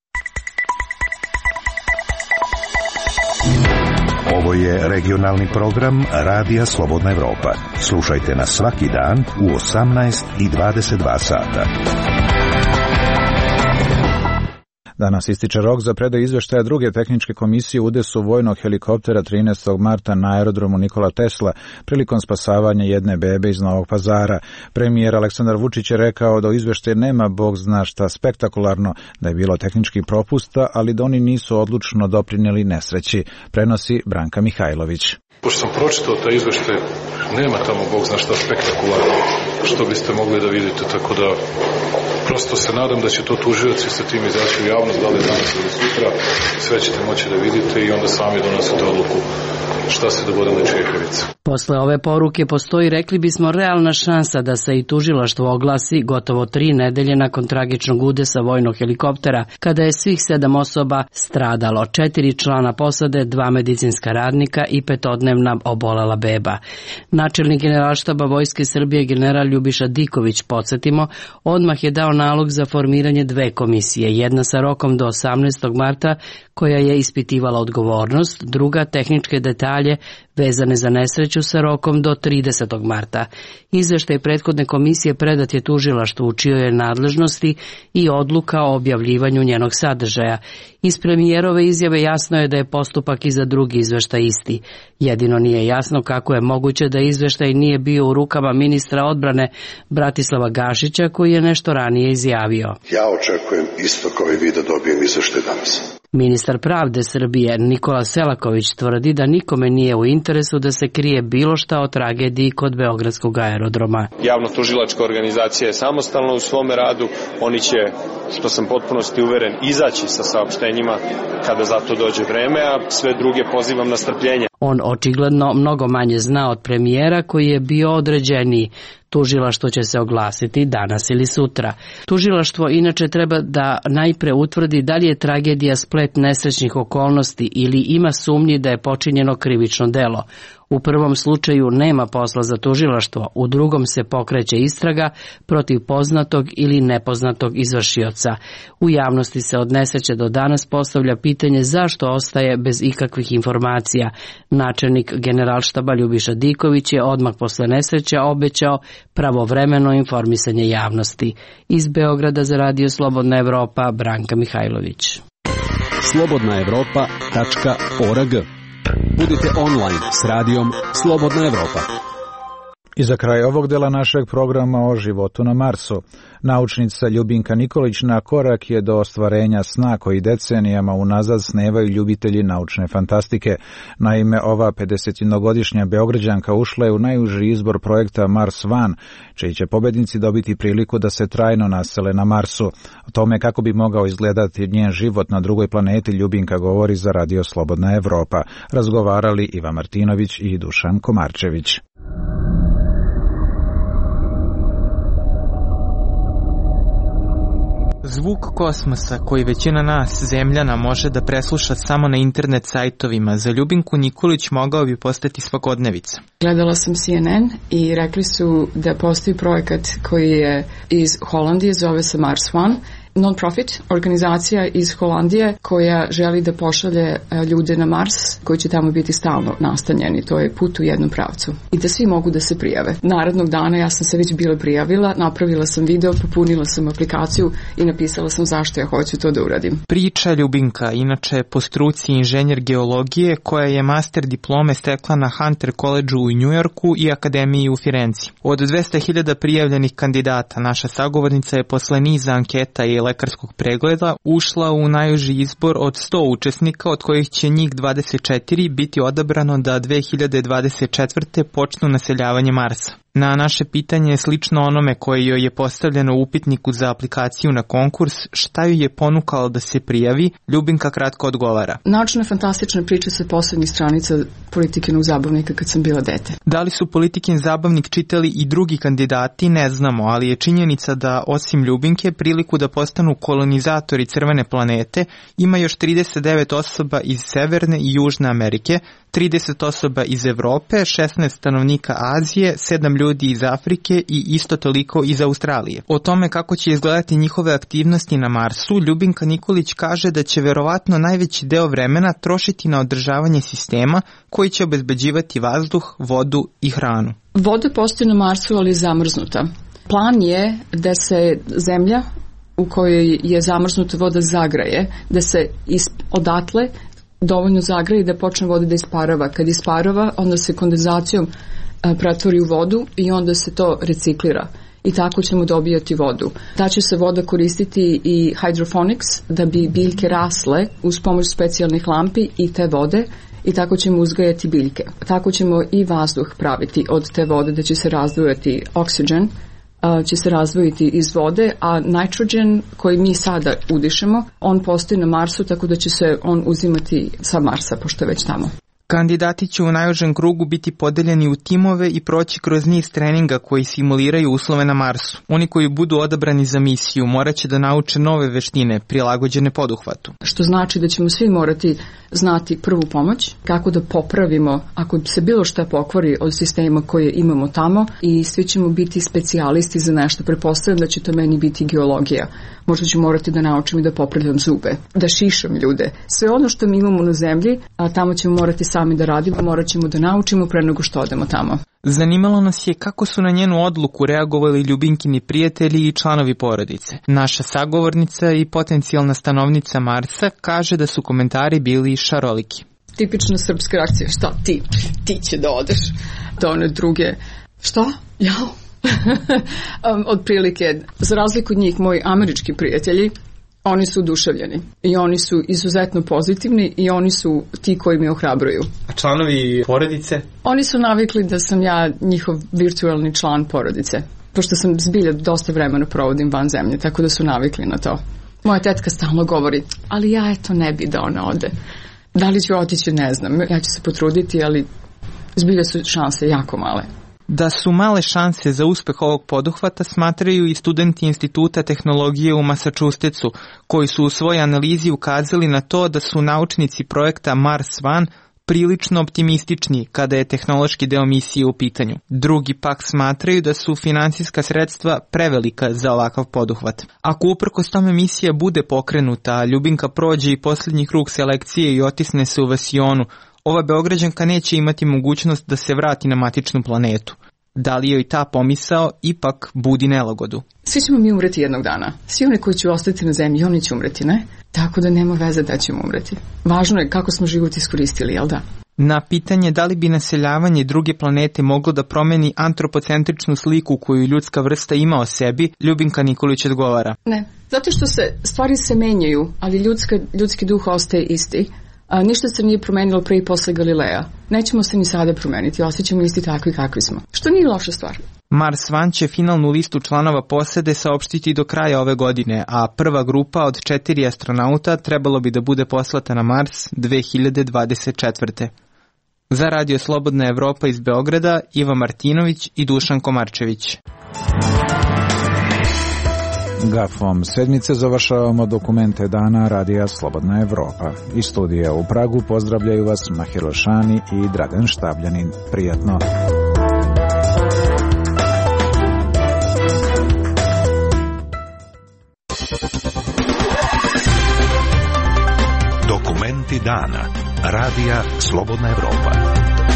Ovo je regionalni program Radija Slobodna Evropa. Slušajte nas svaki dan u 18 i 22 sata.
Danas ističe rok za predaju izveštaja druge tehničke komisije u udesu vojnog helikoptera 13. marta na aerodromu Nikola Tesla prilikom spasavanja jedne bebe iz Novog Pazara. Premijer Aleksandar Vučić je rekao da u izveštaje nema bog zna šta spektakularno, da je bilo tehničkih propusta, ali da oni nisu odlučno doprinijeli nesreći, prenosi Branka Mihajlović.
Pošto sam pročitao taj izveštaj, nema tamo bog zna šta spektakularno što biste mogli da vidite, tako da prosto se nadam da će to tužioci sa tim izaći u javnost, da li danas ili sutra, sve ćete moći da vidite i onda sami donosite odluku šta se dogodilo Čehevica.
Posle ove poruke postoji, rekli bismo, realna šansa da se i tužilaštvo oglasi gotovo 3 nedelje nakon tragičnog udesa vojnog helikoptera, kada je svih 7 osoba stradalo, 4 člana posade, 2 medicinska radnika i 5-dnevna obolela beba. Načelnik Generalštaba Vojske Srbije general Ljubiša Diković, podsjetimo, odmah je dao nalog za formiranje 2 komisije, jedna sa rokom do 18. marta koja je ispitivala odgovornost, druga tehničke detalje vezane za nesreću sa rokom do 30. marta. Izveštaj prethodne komisije predat je tužilaštvu u čijoj je nadležnosti i odluka o objavljivanju njenog sadržaja. Iz premijerove izjave jasno je da je postupak i za drugi izveštaj isti. Jedino nije jasno kako je moguće da izveštaj nije bio u rukama ministra odbrane Bratislava Gašića, koji je nešto ranije izjavio.
Ja očekujem isto kao i vi da dobijem izveštaj danas.
Ministar pravde Srbije Nikola Selaković tvrdi da nikome nije u interesu da se krije bilo šta o tragediji kod Beogradskog aerodroma.
Javno-tužilačka organizacija je samostalna u svome radu, oni će, što sam potpunosti uveren, izaći sa saopštenjima kada za to dođe vreme, a sve druge pozivam na strpljenje.
On očigledno mnogo manje zna od premijera, koji je bio određeniji. Tužilaštvo će se oglasiti danas ili sutra. Tužilaštvo inače treba da najpre utvrdi da li je tragedija splet nesrećnih okolnosti ili ima sumnji da je počinjeno krivično delo. U prvom slučaju nema posla za tužilaštvo, u drugom se pokreće istraga protiv poznatog ili nepoznatog izvršioca. U javnosti se od nesreće do danas postavlja pitanje zašto ostaje bez ikakvih informacija. Načelnik Generalštaba Ljubiša Diković je odmah posle nesreće obećao pravovremeno informisanje javnosti. Iz Beograda za Radio Slobodna Evropa, Branka Mihajlović.
slobodnaevropa.org. Budite online s radijom Slobodna Evropa.
I za kraj ovog dela našeg programa o životu na Marsu. Naučnica Ljubinka Nikolić na korak je do ostvarenja sna koji decenijama unazad snevaju ljubitelji naučne fantastike. Naime, ova 51-godišnja Beograđanka ušla je u najuži izbor projekta Mars One, čiji će pobednici dobiti priliku da se trajno nasele na Marsu. O tome kako bi mogao izgledati njen život na drugoj planeti Ljubinka govori za Radio Slobodna Evropa. Razgovarali Iva Martinović i Dušan Komarčević.
Zvuk kosmosa koji većina nas, zemljana, može da presluša samo na internet sajtovima, za Ljubinku Nikolić mogao bi postati svakodnevica.
Gledala sam CNN i rekli su da postoji projekat koji je iz Holandije, zove se Mars One, non-profit organizacija iz Holandije koja želi da pošalje ljude na Mars koji će tamo biti stalno nastanjeni. To je put u jednom pravcu. I da svi mogu da se prijave. Narednog dana ja sam se već bila prijavila, napravila sam video, popunila sam aplikaciju i napisala sam zašto ja hoću to da uradim.
Priča Ljubinka, inače po struci inženjer geologije, koja je master diplome stekla na Hunter College-u u Njujorku i Akademiji u Firenci. Od 200.000 prijavljenih kandidata, naša sagovornica je posle niza anketa i lekarskog pregleda ušla u najuži izbor od 100 učesnika, od kojih će njih 24 biti odabrano da 2024. počnu naseljavanje Marsa. Na naše pitanje je slično onome koje joj je postavljeno u upitniku za aplikaciju na konkurs, šta ju je ponukalo da se prijavi, Ljubinka kratko odgovara.
Naučna fantastična priča sa poslednjih stranica Politikinog zabavnika kad sam bila dete.
Da li su Politikin zabavnik čitali i drugi kandidati, ne znamo, ali je činjenica da osim Ljubinke priliku da postanu kolonizatori crvene planete ima još 39 osoba iz Severne i Južne Amerike, 30 osoba iz Evrope, 16 stanovnika Azije, 7 ljudi iz Afrike i isto toliko iz Australije. O tome kako će izgledati njihove aktivnosti na Marsu, Ljubinka Nikolić kaže da će verovatno najveći deo vremena trošiti na održavanje sistema koji će obezbeđivati vazduh, vodu i hranu.
Voda postoji na Marsu, ali je zamrznuta. Plan je da se zemlja u kojoj je zamrznuta voda zagraje, da se odatle dovoljno zagraje da počne voda da isparava. Kad isparava, onda se kondenzacijom pretvori u vodu i onda se to reciklira. I tako ćemo dobijati vodu. Ta će se voda koristiti i hydroponics, da bi biljke rasle uz pomoć specijalnih lampi i te vode, i tako ćemo uzgajati biljke. Tako ćemo i vazduh praviti od te vode, da će se razdvojati oksigen, će se razdvojiti iz vode, a nitrogen koji mi sada udišemo, on postoji na Marsu, tako da će se on uzimati sa Marsa, pošto je već tamo.
Kandidati će u najužem krugu biti podeljeni u timove i proći kroz niz treninga koji simuliraju uslove na Marsu. Oni koji budu odabrani za misiju morat će da nauče nove veštine prilagođene poduhvatu.
Što znači da ćemo svi morati znati prvu pomoć, kako da popravimo ako se bilo šta pokvari od sistema koje imamo tamo, i svi ćemo biti specijalisti za nešto. Pretpostavljam da će to meni biti geologija. Možda ću morati da naučim i da popravljam zube, da šišam ljude. Sve ono što mi imamo na zemlji, a tamo ćemo morati sami da radimo, morat ćemo da naučimo pre nego što odemo tamo.
Zanimalo nas je kako su na njenu odluku reagovali Ljubinkini prijatelji i članovi porodice. Naša sagovornica i potencijalna stanovnica Marsa kaže da su komentari bili šaroliki.
Tipična srpska reakcija, šta ti će da odeš do one druge, šta, jao? Otprilike, za razliku od njih, moji američki prijatelji, oni su oduševljeni i oni su izuzetno pozitivni i oni su ti koji mi ohrabruju.
A članovi porodice?
Oni su navikli da sam ja njihov virtualni član porodice, pošto sam zbilja dosta vremena provodim van zemlje, tako da su navikli na to. Moja tetka stalno govori, ali ja eto ne bi da ona ode. Da li ću otići, ne znam, ja ću se potruditi, ali zbilja su šanse jako male.
Da su male šanse za uspeh ovog poduhvata smatraju i studenti Instituta tehnologije u Massachusettsu, koji su u svojoj analizi ukazali na to da su naučnici projekta Mars One prilično optimistični kada je tehnološki deo misije u pitanju. Drugi pak smatraju da su finansijska sredstva prevelika za ovakav poduhvat. Ako uprkos tome misija bude pokrenuta, a Ljubinka prođe i posljednji krug selekcije i otisne se u vasionu, ova Beograđanka neće imati mogućnost da se vrati na matičnu planetu. Da li joj ta pomisao ipak budi nelagodu?
Svi ćemo mi umreti jednog dana. Svi oni koji će ostati na zemlji, oni će umreti, ne? Tako da nema veze da ćemo umreti. Važno je kako smo život iskoristili, jel da?
Na pitanje da li bi naseljavanje druge planete moglo da promeni antropocentričnu sliku koju ljudska vrsta ima o sebi, Ljubinka Nikolić odgovara.
Ne, zato što stvari se menjaju, ali ljudski duh ostaje isti. Ništa se nije promenilo pre i posle Galileja. Nećemo se ni sada promeniti, osjećamo isti takvi kakvi smo. Što nije loša stvar.
Mars One će finalnu listu članova posade saopštiti do kraja ove godine, a prva grupa od 4 astronauta trebalo bi da bude poslata na Mars 2024. Za Radio Slobodna Evropa iz Beograda, Iva Martinović i Dušan Komarčević.
Gafom sedmice završavamo dokumente dana Radija Slobodna Evropa. Iz studija u Pragu pozdravljaju vas Mahir Šani i Dragan Štabljanin. Prijatno.
Dokumenti dana Radija Slobodna Evropa.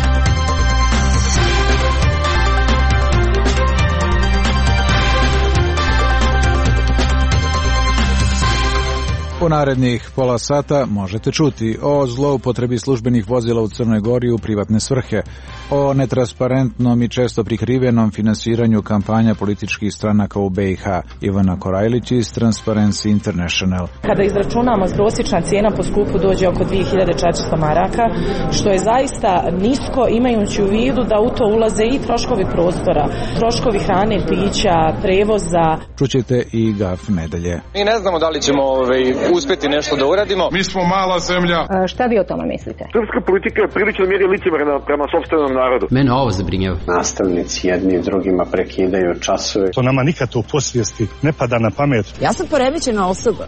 U narednih pola sata možete čuti o zloupotrebi službenih vozila u Crnoj Gori u privatne svrhe, o netransparentnom i često prikrivenom finansiranju kampanja političkih stranaka u BiH. Ivana Korajlić iz Transparency International.
Kada izračunamo, prosječna cijena po skupu dođe oko 2400 maraka, što je zaista nisko, imajući u vidu da u to ulaze i troškovi prostora, troškovi hrane, pića, prevoza.
Čućete i Gaf nedelje.
Mi ne znamo da li ćemo uspjeti nešto da uradimo.
Mi smo mala zemlja.
Šta vi o tome mislite?
Srpska politika je prilično mjeri licemerna prema sopstvenom narodu.
Mene ovo zabrinjava.
Nastavnici jedni drugima prekidaju časove.
To nama nikad u posvijesti ne pada na pamet.
Ja sam poremećena osoba.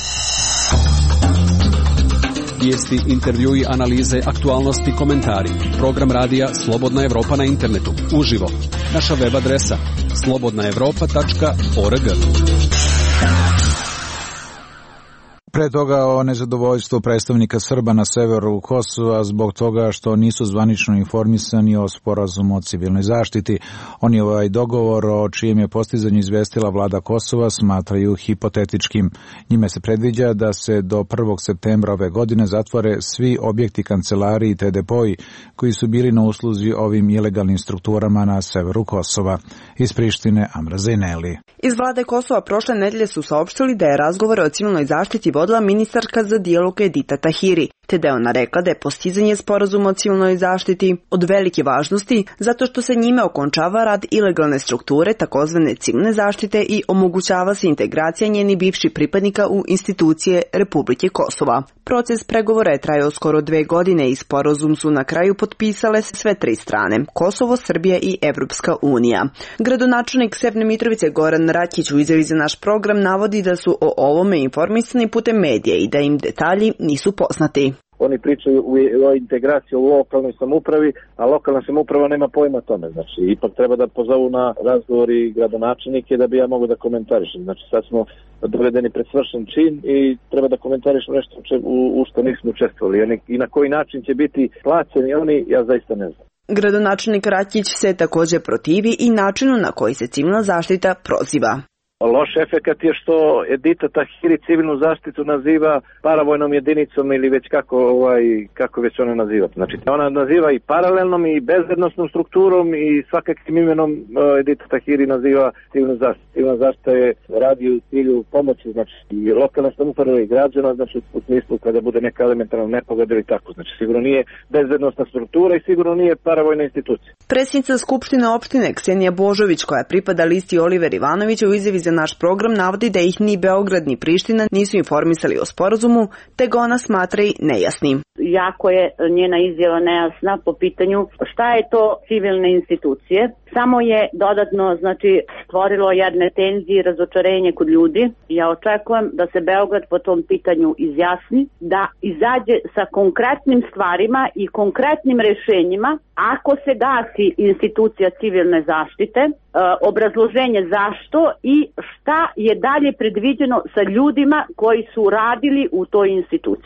Vijesti, intervjui, analize, aktualnosti, komentari. Program radija Slobodna Evropa na internetu. Uživo. Naša web adresa slobodnaevropa.org.
Pre toga o nezadovoljstvu predstavnika Srba na severu Kosova zbog toga što nisu zvanično informisani o sporazumu o civilnoj zaštiti. Oni ovaj dogovor o čijem je postizanju izvestila vlada Kosova smatraju hipotetičkim. Njime se predviđa da se do 1. septembra ove godine zatvore svi objekti kancelariji te depoji koji su bili na usluzi ovim ilegalnim strukturama na severu Kosova. Iz Prištine Amra Zejneli.
Iz vlade Kosova prošle nedelje su saopštili da je razgovore o civilnoj zaštiti vodila ministarka za dijalog Edita Tahiri, te da je ona rekla da je postizanje sporazuma o civilnoj zaštiti od velike važnosti zato što se njime okončava rad ilegalne strukture takozvane civilne zaštite i omogućava se integracija njenih bivših pripadnika u institucije Republike Kosova. Proces pregovora je trajao skoro 2 godine i sporazum su na kraju potpisale sve 3 strane, Kosovo, Srbija i Evropska unija. Gradonačelnik Severne Mitrovice Goran Rakić u izjavi za naš program navodi da su o ovome informisani putem medija i da im detalji nisu poznati.
Oni pričaju o integraciji u lokalnoj samoupravi, a lokalna samouprava nema pojma o tome. Znači, ipak treba da pozovu na razgovori gradonačelnike da bi ja mogu da komentarišem. Znači, sad smo dovedeni pred svršen čin i treba da komentarišem nešto u što nismo učestvovali. I na koji način će biti plaćeni oni, ja zaista ne znam.
Gradonačelnik Rakić se također protivi i načinu na koji se civilna zaštita proziva.
Loš efekat je što Edita Tahiri civilnu zaštitu naziva paravojnom jedinicom ili već kako već ona naziva. Znači ona naziva i paralelnom i bezbednosnom strukturom i svakakvim imenom Edita Tahiri naziva civilnu zaštitu. Civilna zaštita je radi u cilju pomoći, znači i lokalne samouprave i građana, znači u smislu kada bude neka elementarna nepogoda ili tako. Znači sigurno nije bezbednosna struktura i sigurno nije paravojna institucija.
Predsjednica Skupštine opštine Ksenija Božović, koja pripada listi Oliver Ivanović, u izjavi za naš program navodi da ih ni Beograd ni Priština nisu informisali o sporazumu, te ga ona smatra i nejasnim.
Jako je njena izjava nejasna po pitanju šta je to civilne institucije. Samo je dodatno stvorilo jedne tenzije i razočarenje kod ljudi. Ja očekujem da se Beograd po tom pitanju izjasni, da izađe sa konkretnim stvarima i konkretnim rešenjima. Ako se gasi institucija civilne zaštite, obrazloženje zašto i šta je dalje predviđeno sa ljudima koji su radili u toj instituciji.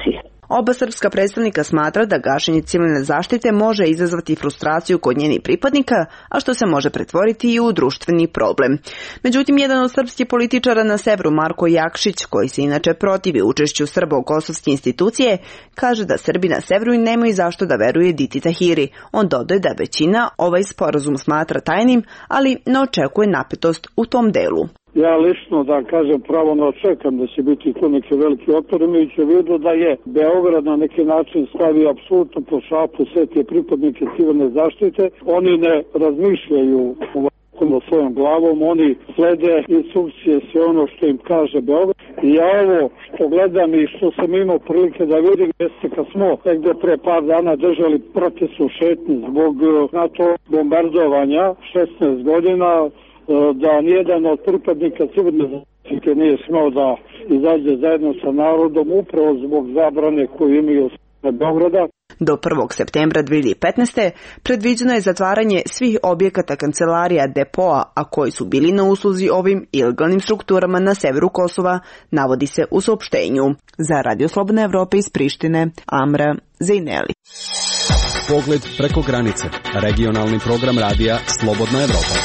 Oba srpska predstavnika smatra da gašenje civilne zaštite može izazvati frustraciju kod njenih pripadnika, a što se može pretvoriti i u društveni problem. Međutim, jedan od srpskih političara na severu, Marko Jakšić, koji se inače protivi učešću Srba u kosovske institucije, kaže da Srbi na severu i nemaju zašto da veruje Editi Tahiri. On dodaje da većina ovaj sporazum smatra tajnim, ali ne očekuje napetost u tom delu.
Ja lično da kažem pravo ne očekam da će biti tu neki veliki otpor, imajući u vidu da je Beograd na neki način stavio apsolutno po šapu sve te pripadnike civilne zaštite. Oni ne razmišljaju o svojom glavom, oni slede instrukcije sve ono što im kaže Beograd. I ja ovo što gledam i što sam imao prilike da vidim jeste kad smo negde pre par dana držali protestnu šetnju zbog NATO bombardovanja 16 godina, da nijedan od pripadnika civilne zaštite nije smeo da izađe zajedno sa narodom upravo zbog zabrane koju imaju od Beograda.
Do 1. septembra 2015. predviđeno je zatvaranje svih objekata kancelarija depoa, a koji su bili na usluzi ovim ilegalnim strukturama na severu Kosova, navodi se u saopštenju. Za Radio Slobodna Evropa iz Prištine, Amra Zejneli.
Pogled preko granice. Regionalni program radija Slobodna Evropa.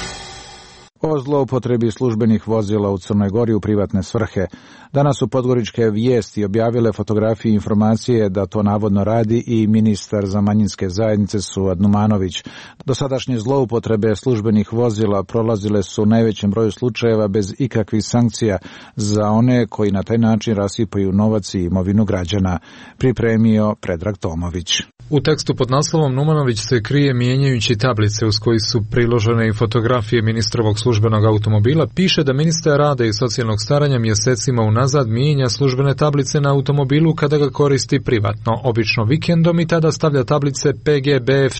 O zloupotrebi službenih vozila u Crnoj Gori u privatne svrhe. Danas su podgoričke vijesti objavile fotografije i informacije da to navodno radi i ministar za manjinske zajednice Suad Numanović. Dosadašnje zloupotrebe službenih vozila prolazile su u najvećem broju slučajeva bez ikakvih sankcija za one koji na taj način rasipaju novac i imovinu građana, pripremio Predrag Tomović.
U tekstu pod naslovom Numanović se krije mijenjajući tablice uz koji su priložene i fotografije ministrovog službenog automobila, piše da ministar rada i socijalnog staranja mjesecima unazad mijenja službene tablice na automobilu kada ga koristi privatno, obično vikendom, i tada stavlja tablice PGBF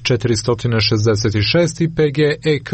466 i PGEK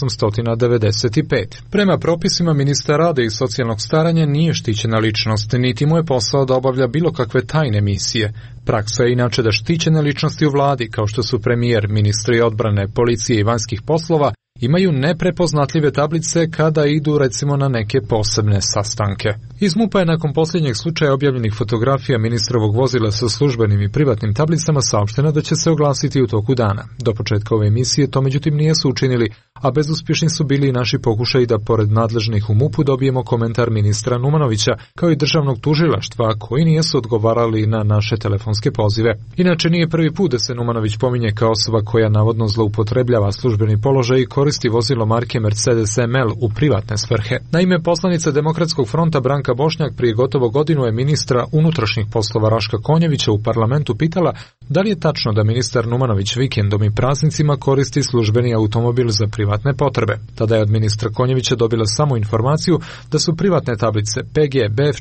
895. Prema propisima ministar rada i socijalnog staranja nije štićena ličnost, niti mu je posao da obavlja bilo kakve tajne misije. Praksa je inače da štićene ličnosti u vladi, kao što su premijer, ministri odbrane, policije i vanjskih poslova, imaju neprepoznatljive tablice kada idu recimo na neke posebne sastanke. Iz MUP-a je nakon posljednjeg slučaja objavljenih fotografija ministrovog vozila sa službenim i privatnim tablicama saopšteno da će se oglasiti u toku dana. Do početka ove emisije to međutim nisu učinili, a bezuspješni su bili i naši pokušaji da pored nadležnih u MUP-u dobijemo komentar ministra Numanovića kao i državnog tužilaštva koji nisu odgovarali na naše telefonske pozive. Inače nije prvi put da se Numanović pominje kao osoba koja navodno zloupotrebljava službeni položaj i koristi vozilo marke Mercedes ML u privatne svrhe. Naime, poslanica Demokratskog fronta Branka Bošnjak prije gotovo godinu je ministra unutrašnjih poslova Raška Konjevića u parlamentu pitala da li je tačno da ministar Numanović vikendom i praznicima koristi službeni automobil za privatne potrebe. Tada je od ministra Konjevića dobila samo informaciju da su privatne tablice PGBF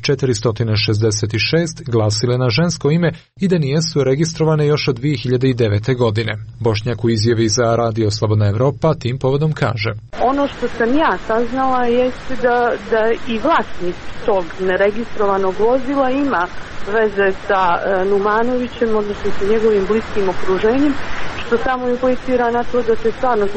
466 glasile na žensko ime i da nijesu registrovane još od 2009. godine. Bošnjak u izjavi za Radio Slobodna Evropa tim povodom kaže:
Ono što sam ja saznala jeste da i vlasnik tog neregistrovanog vozila ima veze sa Numanovićem, odnosno sa njegovim bliskim okruženjem, što samo implicira na to da se stvarno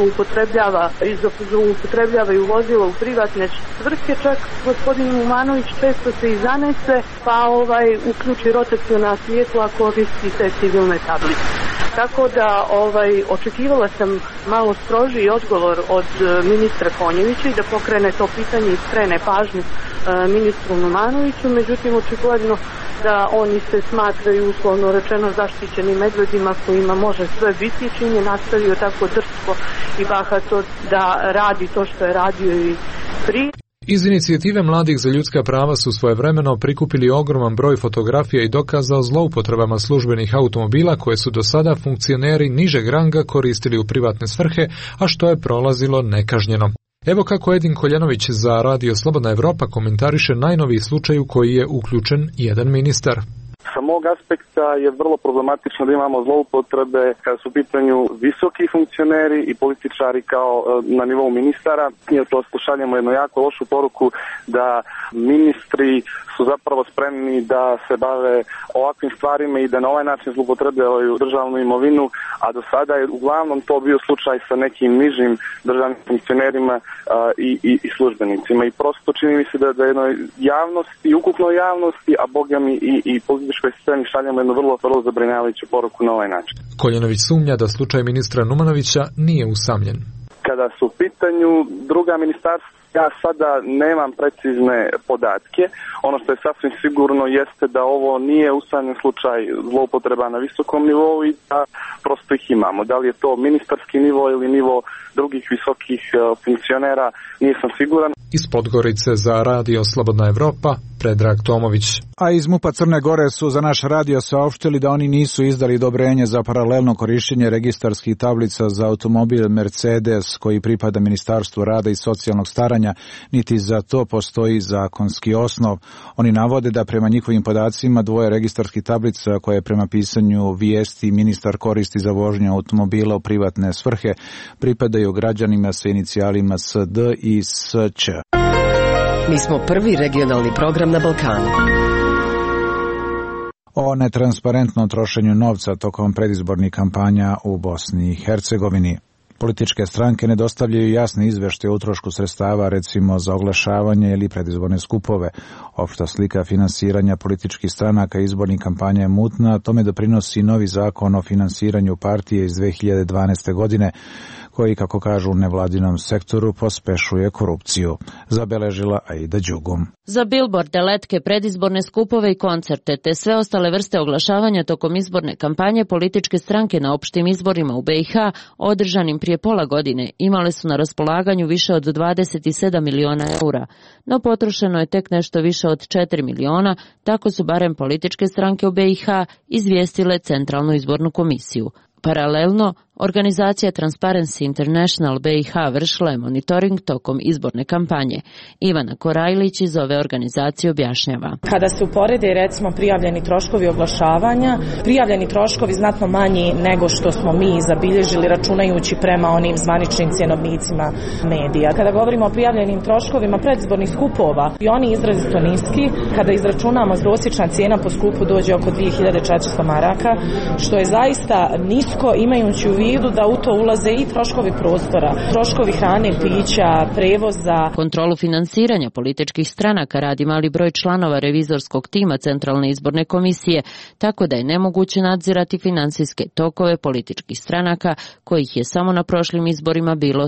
zloupotrebljavaju vozila u privatne svrhe. Čak gospodin Numanović često se i zanese, pa uključi rotaciona svjetla, koristi te civilne tablice. Tako da očekivala sam malo strožiji odgovor od ministra Konjevića i da pokrene to pitanje i skrene pažnju ministru Numanoviću, međutim očigledno da oni se smatraju uslovno rečeno zaštićenim medvedima kojima može sve biti, čim je nastavio tako drsko i bahato da radi to što je radio i prije.
Iz inicijative Mladih za ljudska prava su svojevremeno prikupili ogroman broj fotografija i dokaza o zloupotrebama službenih automobila koje su do sada funkcioneri nižeg ranga koristili u privatne svrhe, a što je prolazilo nekažnjeno. Evo kako Edin Koljanović za Radio Slobodna Evropa komentariše najnoviji slučaj u koji je uključen jedan ministar.
Sa mog aspekta je vrlo problematično da imamo zloupotrebe kada su u pitanju visoki funkcioneri i političari kao na nivou ministara, jer to šaljemo jednu jako lošu poruku da ministri su zapravo spremni da se bave ovakvim stvarima i da na ovaj način zloupotrebljavaju državnu imovinu, a do sada je uglavnom to bio slučaj sa nekim nižim državnim funkcionerima i službenicima. I prosto čini mi se da jednoj javnosti, ukupnoj javnosti, a boga mi i političkoj sceni šaljemo jednu vrlo zabrinjavajuću poruku na ovaj način.
Koljenović sumnja da slučaj ministra Numanovića nije usamljen.
Kada su u pitanju druga ministarstva, ja sada nemam precizne podatke. Ono što je sasvim sigurno jeste da ovo nije usamljen slučaj zloupotreba na visokom nivou i da prosto ih imamo. Da li je to ministarski nivo ili nivo drugih visokih funkcionera, nisam siguran.
Iz Podgorice za Radio Slobodna Evropa, Predrag Tomović.
A iz MUP-a Crne Gore su za naš radio saopštili da oni nisu izdali odobrenje za paralelno korištenje registarskih tablica za automobil Mercedes koji pripada Ministarstvu rada i socijalnog staranja, niti za to postoji zakonski osnov. Oni navode da prema njihovim podacima dvoje registarskih tablica koje prema pisanju vijesti ministar koristi za vožnju automobila u privatne svrhe pripadaju građanima sa inicijalima SD i SČ.
Mi smo prvi regionalni program na Balkanu.
O netransparentnom trošenju novca tokom predizbornih kampanja u Bosni i Hercegovini. Političke stranke ne dostavljaju jasne izveštaje o utrošku sredstava, recimo za oglašavanje ili predizborne skupove. Opšta slika finansiranja političkih stranaka i izbornih kampanja je mutna, tome doprinosi novi zakon o finansiranju partije iz 2012. godine, koji, kako kažu u nevladinom sektoru, pospešuje korupciju. Zabeležila Aida Đugum.
Za bilborde, letke, predizborne skupove i koncerte, te sve ostale vrste oglašavanja tokom izborne kampanje, političke stranke na opštim izborima u BiH, održanim prije pola godine, imale su na raspolaganju više od 27 miliona eura, no potrošeno je tek nešto više od 4 miliona, tako su barem političke stranke u BiH izvijestile Centralnu izbornu komisiju. Paralelno, organizacija Transparency International BiH vršila je monitoring tokom izborne kampanje. Ivana Korajlić iz ove organizacije objašnjava.
Kada se uporede recimo prijavljeni troškovi oglašavanja, prijavljeni troškovi znatno manji nego što smo mi zabilježili računajući prema onim zvaničnim cjenovnicima medija. Kada govorimo o prijavljenim troškovima predizbornih skupova, i oni izrazito niski, kada izračunamo prosječna cijena po skupu dođe oko 2400 maraka, što je zaista nisko imajući u vidu da u to ulaze i troškovi prostora, troškovi hrane, pića, prevoza.
Kontrolu finansiranja političkih stranaka radi mali broj članova revizorskog tima Centralne izborne komisije, tako da je nemoguće nadzirati finansijske tokove političkih stranaka, kojih je samo na prošlim izborima bilo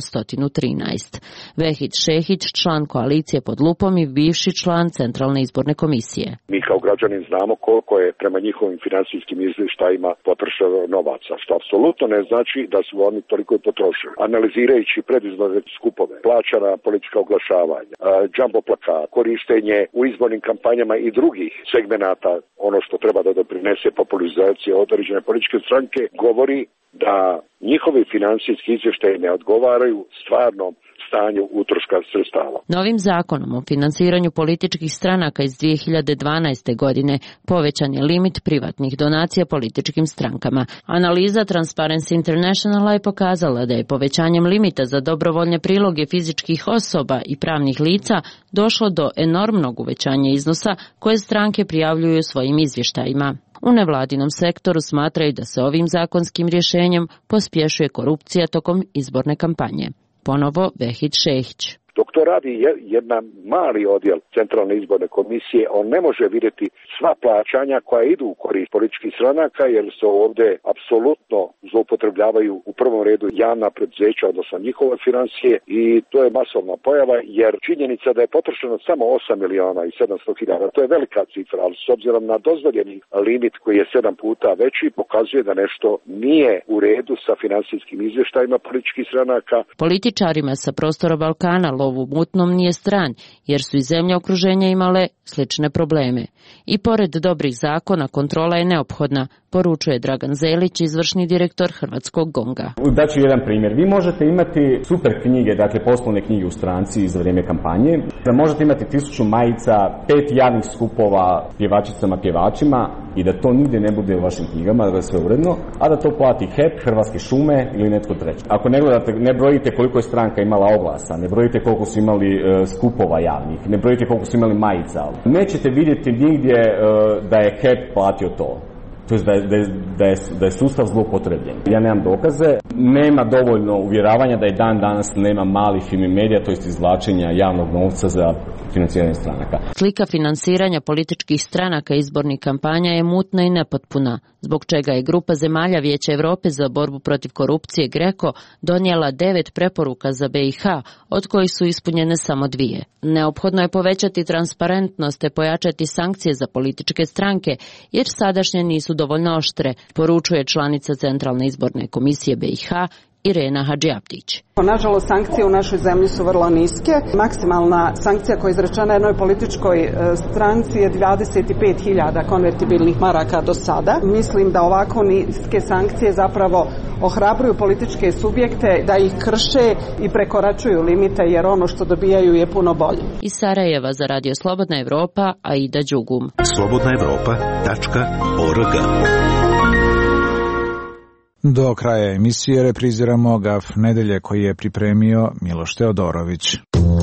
113. Vehid Šehić, član koalicije Pod lupom i bivši član Centralne izborne komisije.
Mi kao građani znamo koliko je prema njihovim finansijskim izvještajima potrošeno novaca, što apsolutno ne znači da su oni toliko i potrošili. Analizirajući predizborne skupove, plaćana politička oglašavanja, džambo plakat, korištenje u izbornim kampanjama i drugih segmenata, ono što treba da doprinese popularizacije određene političke stranke, govori da njihovi finansijski izvještaji ne odgovaraju stvarnom stanju utroška sredstava.
Novim zakonom o finansiranju političkih stranaka iz 2012. godine povećan je limit privatnih donacija političkim strankama. Analiza Transparency Internationala je pokazala da je povećanjem limita za dobrovoljne priloge fizičkih osoba i pravnih lica došlo do enormnog uvećanja iznosa koje stranke prijavljuju svojim izvještajima. U nevladinom sektoru smatraju da se ovim zakonskim rješenjem pospješuje korupcija tokom izborne kampanje. Ponovo Vehid Šehić.
Dok to radi jedan mali odjel Centralne izborne komisije, on ne može vidjeti sva plaćanja koja idu u korist političkih stranaka, jer se ovdje apsolutno zloupotrebljavaju u prvom redu javna preduzeća, odnosno njihove financije, i to je masovna pojava, jer činjenica da je potrošeno samo 8 miliona i 700 hiljada, to je velika cifra, ali s obzirom na dozvoljeni limit koji je 7 puta veći, pokazuje da nešto nije u redu sa financijskim izvještajima političkih stranaka.
Političarima sa prostora Balkana lov u mutnom nije stran, jer su i zemlje okruženja imale slične probleme. I pored dobrih zakona, kontrola je neophodna, poručuje Dragan Zelić, izvršni direktor Hrvatskog Gonga.
Daću jedan primjer. Vi možete imati super knjige, dakle poslovne knjige u stranci za vrijeme kampanje, da možete imati 1000 majica, 5 javnih skupova pjevačicama, pjevačima i da to nigdje ne bude u vašim knjigama, da je sve uredno, a da to plati HEP, Hrvatske šume ili netko treći. Ako ne gledate, ne brojite koliko je stranka imala oglasa, ne brojite koliko su imali skupova javnih, ne brojite koliko su imali majica, nećete vidjeti nigdje da je HEP platio to. To je da je sustav zloupotrebljen. Ja nemam dokaze, nema dovoljno uvjeravanja da i dan danas nema malih Fimi medija, to jest izvlačenja javnog novca za financiranja stranaka.
Slika finansiranja političkih stranaka izbornih kampanja je mutna i nepotpuna, zbog čega je grupa zemalja Vijeća Evrope za borbu protiv korupcije GRECO donijela 9 preporuka za BiH, od kojih su ispunjene samo 2. Neophodno je povećati transparentnost te pojačati sankcije za političke stranke, jer sadašnje nisu dovoljno oštre, poručuje članica Centralne izborne komisije BiH Irena Hadžiabdić.
Nažalost, sankcije u našoj zemlji su vrlo niske. Maksimalna sankcija koja je izrečena jednoj političkoj stranci je 25.000 konvertibilnih maraka do sada. Mislim da ovako niske sankcije zapravo ohrabruju političke subjekte da ih krše i prekoračuju limite, jer ono što dobijaju je puno bolje.
Iz Sarajeva za Radio Slobodna Evropa, Aida Đugum.
slobodnaevropa.org.
Do kraja emisije repriziramo Gaf nedelje koji je pripremio Miloš Teodorović.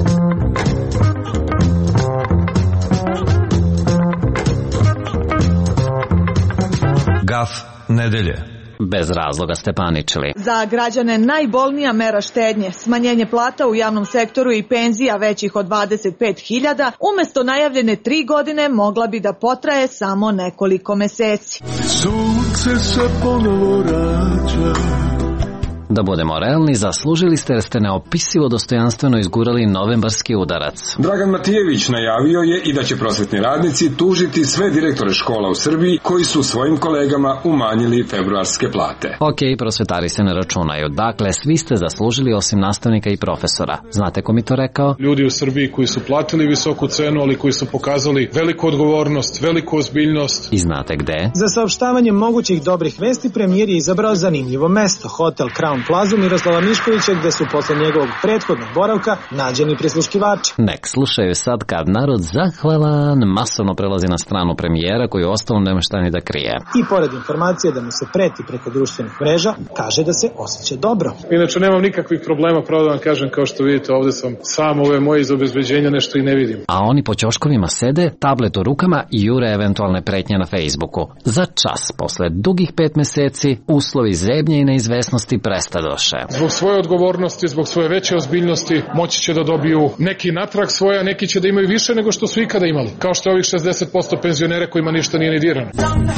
Gaf nedelje.
Bez razloga ste paničili.
Za građane najbolnija mera štednje, smanjenje plata u javnom sektoru i penzija većih od 25.000, umesto najavljene 3 godine mogla bi da potraje samo nekoliko meseci.
Sunce se ponovo rađa.
Da budemo realni, zaslužili ste jer ste neopisivo dostojanstveno izgurali novembarski udarac.
Dragan Matijević najavio je i da će prosvetni radnici tužiti sve direktore škola u Srbiji koji su svojim kolegama umanjili februarske plate.
Ok, prosvetari se ne računaju. Dakle, svi ste zaslužili osim nastavnika i profesora. Znate ko mi to rekao?
Ljudi u Srbiji koji su platili visoku cenu, ali koji su pokazali veliku odgovornost, veliku ozbiljnost.
I znate gde?
Za saopštavanje mogućih dobrih vesti premijer je izabrao zanimljivo mesto, hotel Crown Plazu Miroslava Miškovića, gde su posle njegovog prethodnog boravka nađeni prisluškivači.
Nek slušaju sad kad narod zahvalan masovno prelazi na stranu premijera koji ostalom nema šta ni da krije.
I pored informacije da mu se preti preko društvenih mreža, kaže da se osjeća dobro.
Inače nemam nikakvih problema, pravo da vam kažem, kao što vidite ovde sam sam, ove moje iz obezbeđenja nešto i ne vidim.
A oni po ćoškovima sede, tablet u rukama i jure eventualne pretnje na Facebooku. Za čas, posle dugih 5 meseci, uslovi zebnje i neizvesnosti prestadoše.
Zbog svoje odgovornosti, zbog svoje veće ozbiljnosti, moći će da dobiju neki natrag svoje, a neki će da imaju više nego što su ikada imali. Kao što je ovih 60% penzionera kojima ništa nije ni dirano.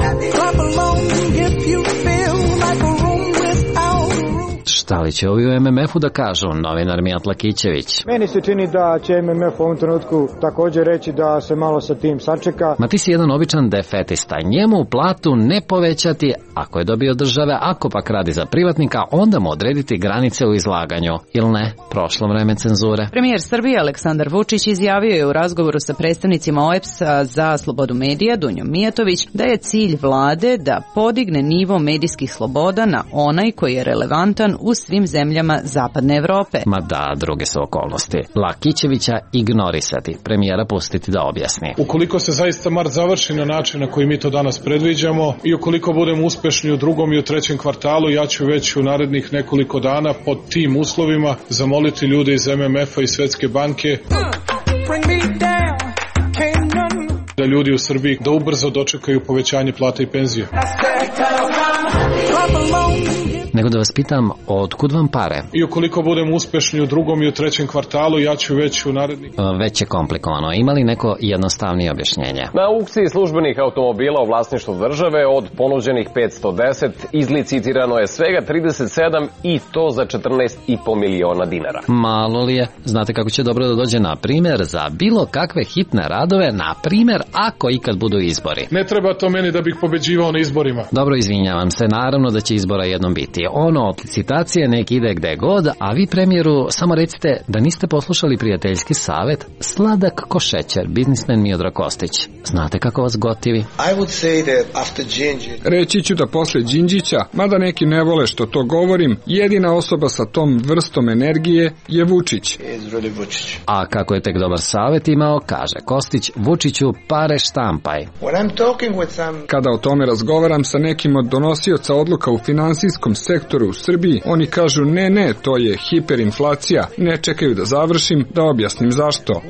Šta li će ovi u MMF-u da kažu, novinar Mijat Lakićević?
Meni se čini da će MMF u ovom trenutku također reći da se malo sa tim sačeka.
Ma ti si jedan običan defetista, njemu platu ne povećati ako je dobio države, ako pak radi za privatnika, onda mu odrediti granice u izlaganju. Ili ne, prošlo vreme cenzure.
Premijer Srbije Aleksandar Vučić izjavio je u razgovoru sa predstavnicima OEBS-a za slobodu medija Dunjom Mijatović da je cilj vlade da podigne nivo medijskih sloboda na onaj koji je relevantan u svim zemljama zapadne Evrope.
Ma da, druge su okolnosti. Lakićevića ignorisati, premijera pustiti da objasni.
Ukoliko se zaista mart završi na način na koji mi to danas predviđamo i ukoliko budemo uspešni u drugom i u trećem kvartalu, ja ću već u narednih nekoliko dana pod tim uslovima zamoliti ljude iz MMF-a i Svetske banke da ljudi u Srbiji da ubrzo dočekaju povećanje plata i penzija.
Nego da vas pitam, otkud vam pare?
I ukoliko budemo uspešni u drugom i u trećem kvartalu, ja ću već u narednih...
Već je komplikovano. Ima li neko jednostavnije objašnjenje?
Na aukciji službenih automobila u vlasništvu države od ponuđenih 510 izlicitirano je svega 37 i to za 14,5 miliona dinara.
Malo li je? Znate kako će dobro da dođe na primjer za bilo kakve hitne radove, na primjer ako ikad budu izbori?
Ne treba to meni da bih pobeđivao na izborima.
Dobro, izvinjavam se, naravno da će izbora jednom biti. Ono od licitacije nek ide gde god, a vi premijeru samo recite da niste poslušali prijateljski savet. Sladak ko šećer, biznismen Miodrag Kostić. Znate kako vas gotivi?
Reći ću da posle Đinđića, mada neki ne vole što to govorim, jedina osoba sa tom vrstom energije je Vučić.
A kako je tek dobar savet imao, kaže Kostić, Vučiću pare štampaj.
Kada o tome razgovaram sa nekim od donosioca odluka u finansijskom sektoru u Srbiji, oni kažu ne, to je hiperinflacija, ne čekaju da završim, da objasnim zašto.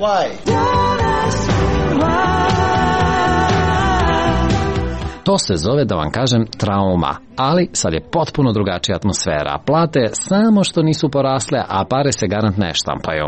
To se zove, da vam kažem, trauma. ali sad je potpuno drugačija atmosfera. Plate samo što nisu porasle, a pare se garant ne štampaju.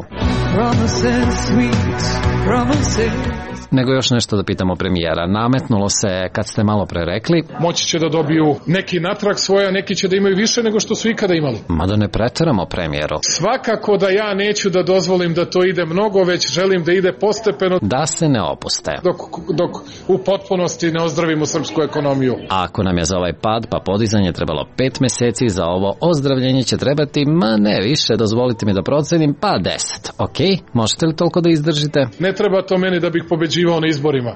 Nego još nešto da pitamo premijera. Nametnulo se, kad ste malo pre rekli,
moći će da dobiju neki natrag svoja, neki će da imaju više nego što su ikada imali.
Mada ne preteramo, premijeru.
Svakako da ja neću da dozvolim da to ide mnogo, već želim da ide postepeno.
Da se ne opuste.
Dok u potpunosti ne ozdravimo srpsku ekonomiju.
A ako nam je za ovaj pad pa podizanje trebalo 5 meseci, za ovo ozdravljenje će trebati, ma ne više, dozvolite mi da procenim, pa 10. Ok, možete li toliko da izdržite?
Ne treba to meni da bih pobeđivao na izborima.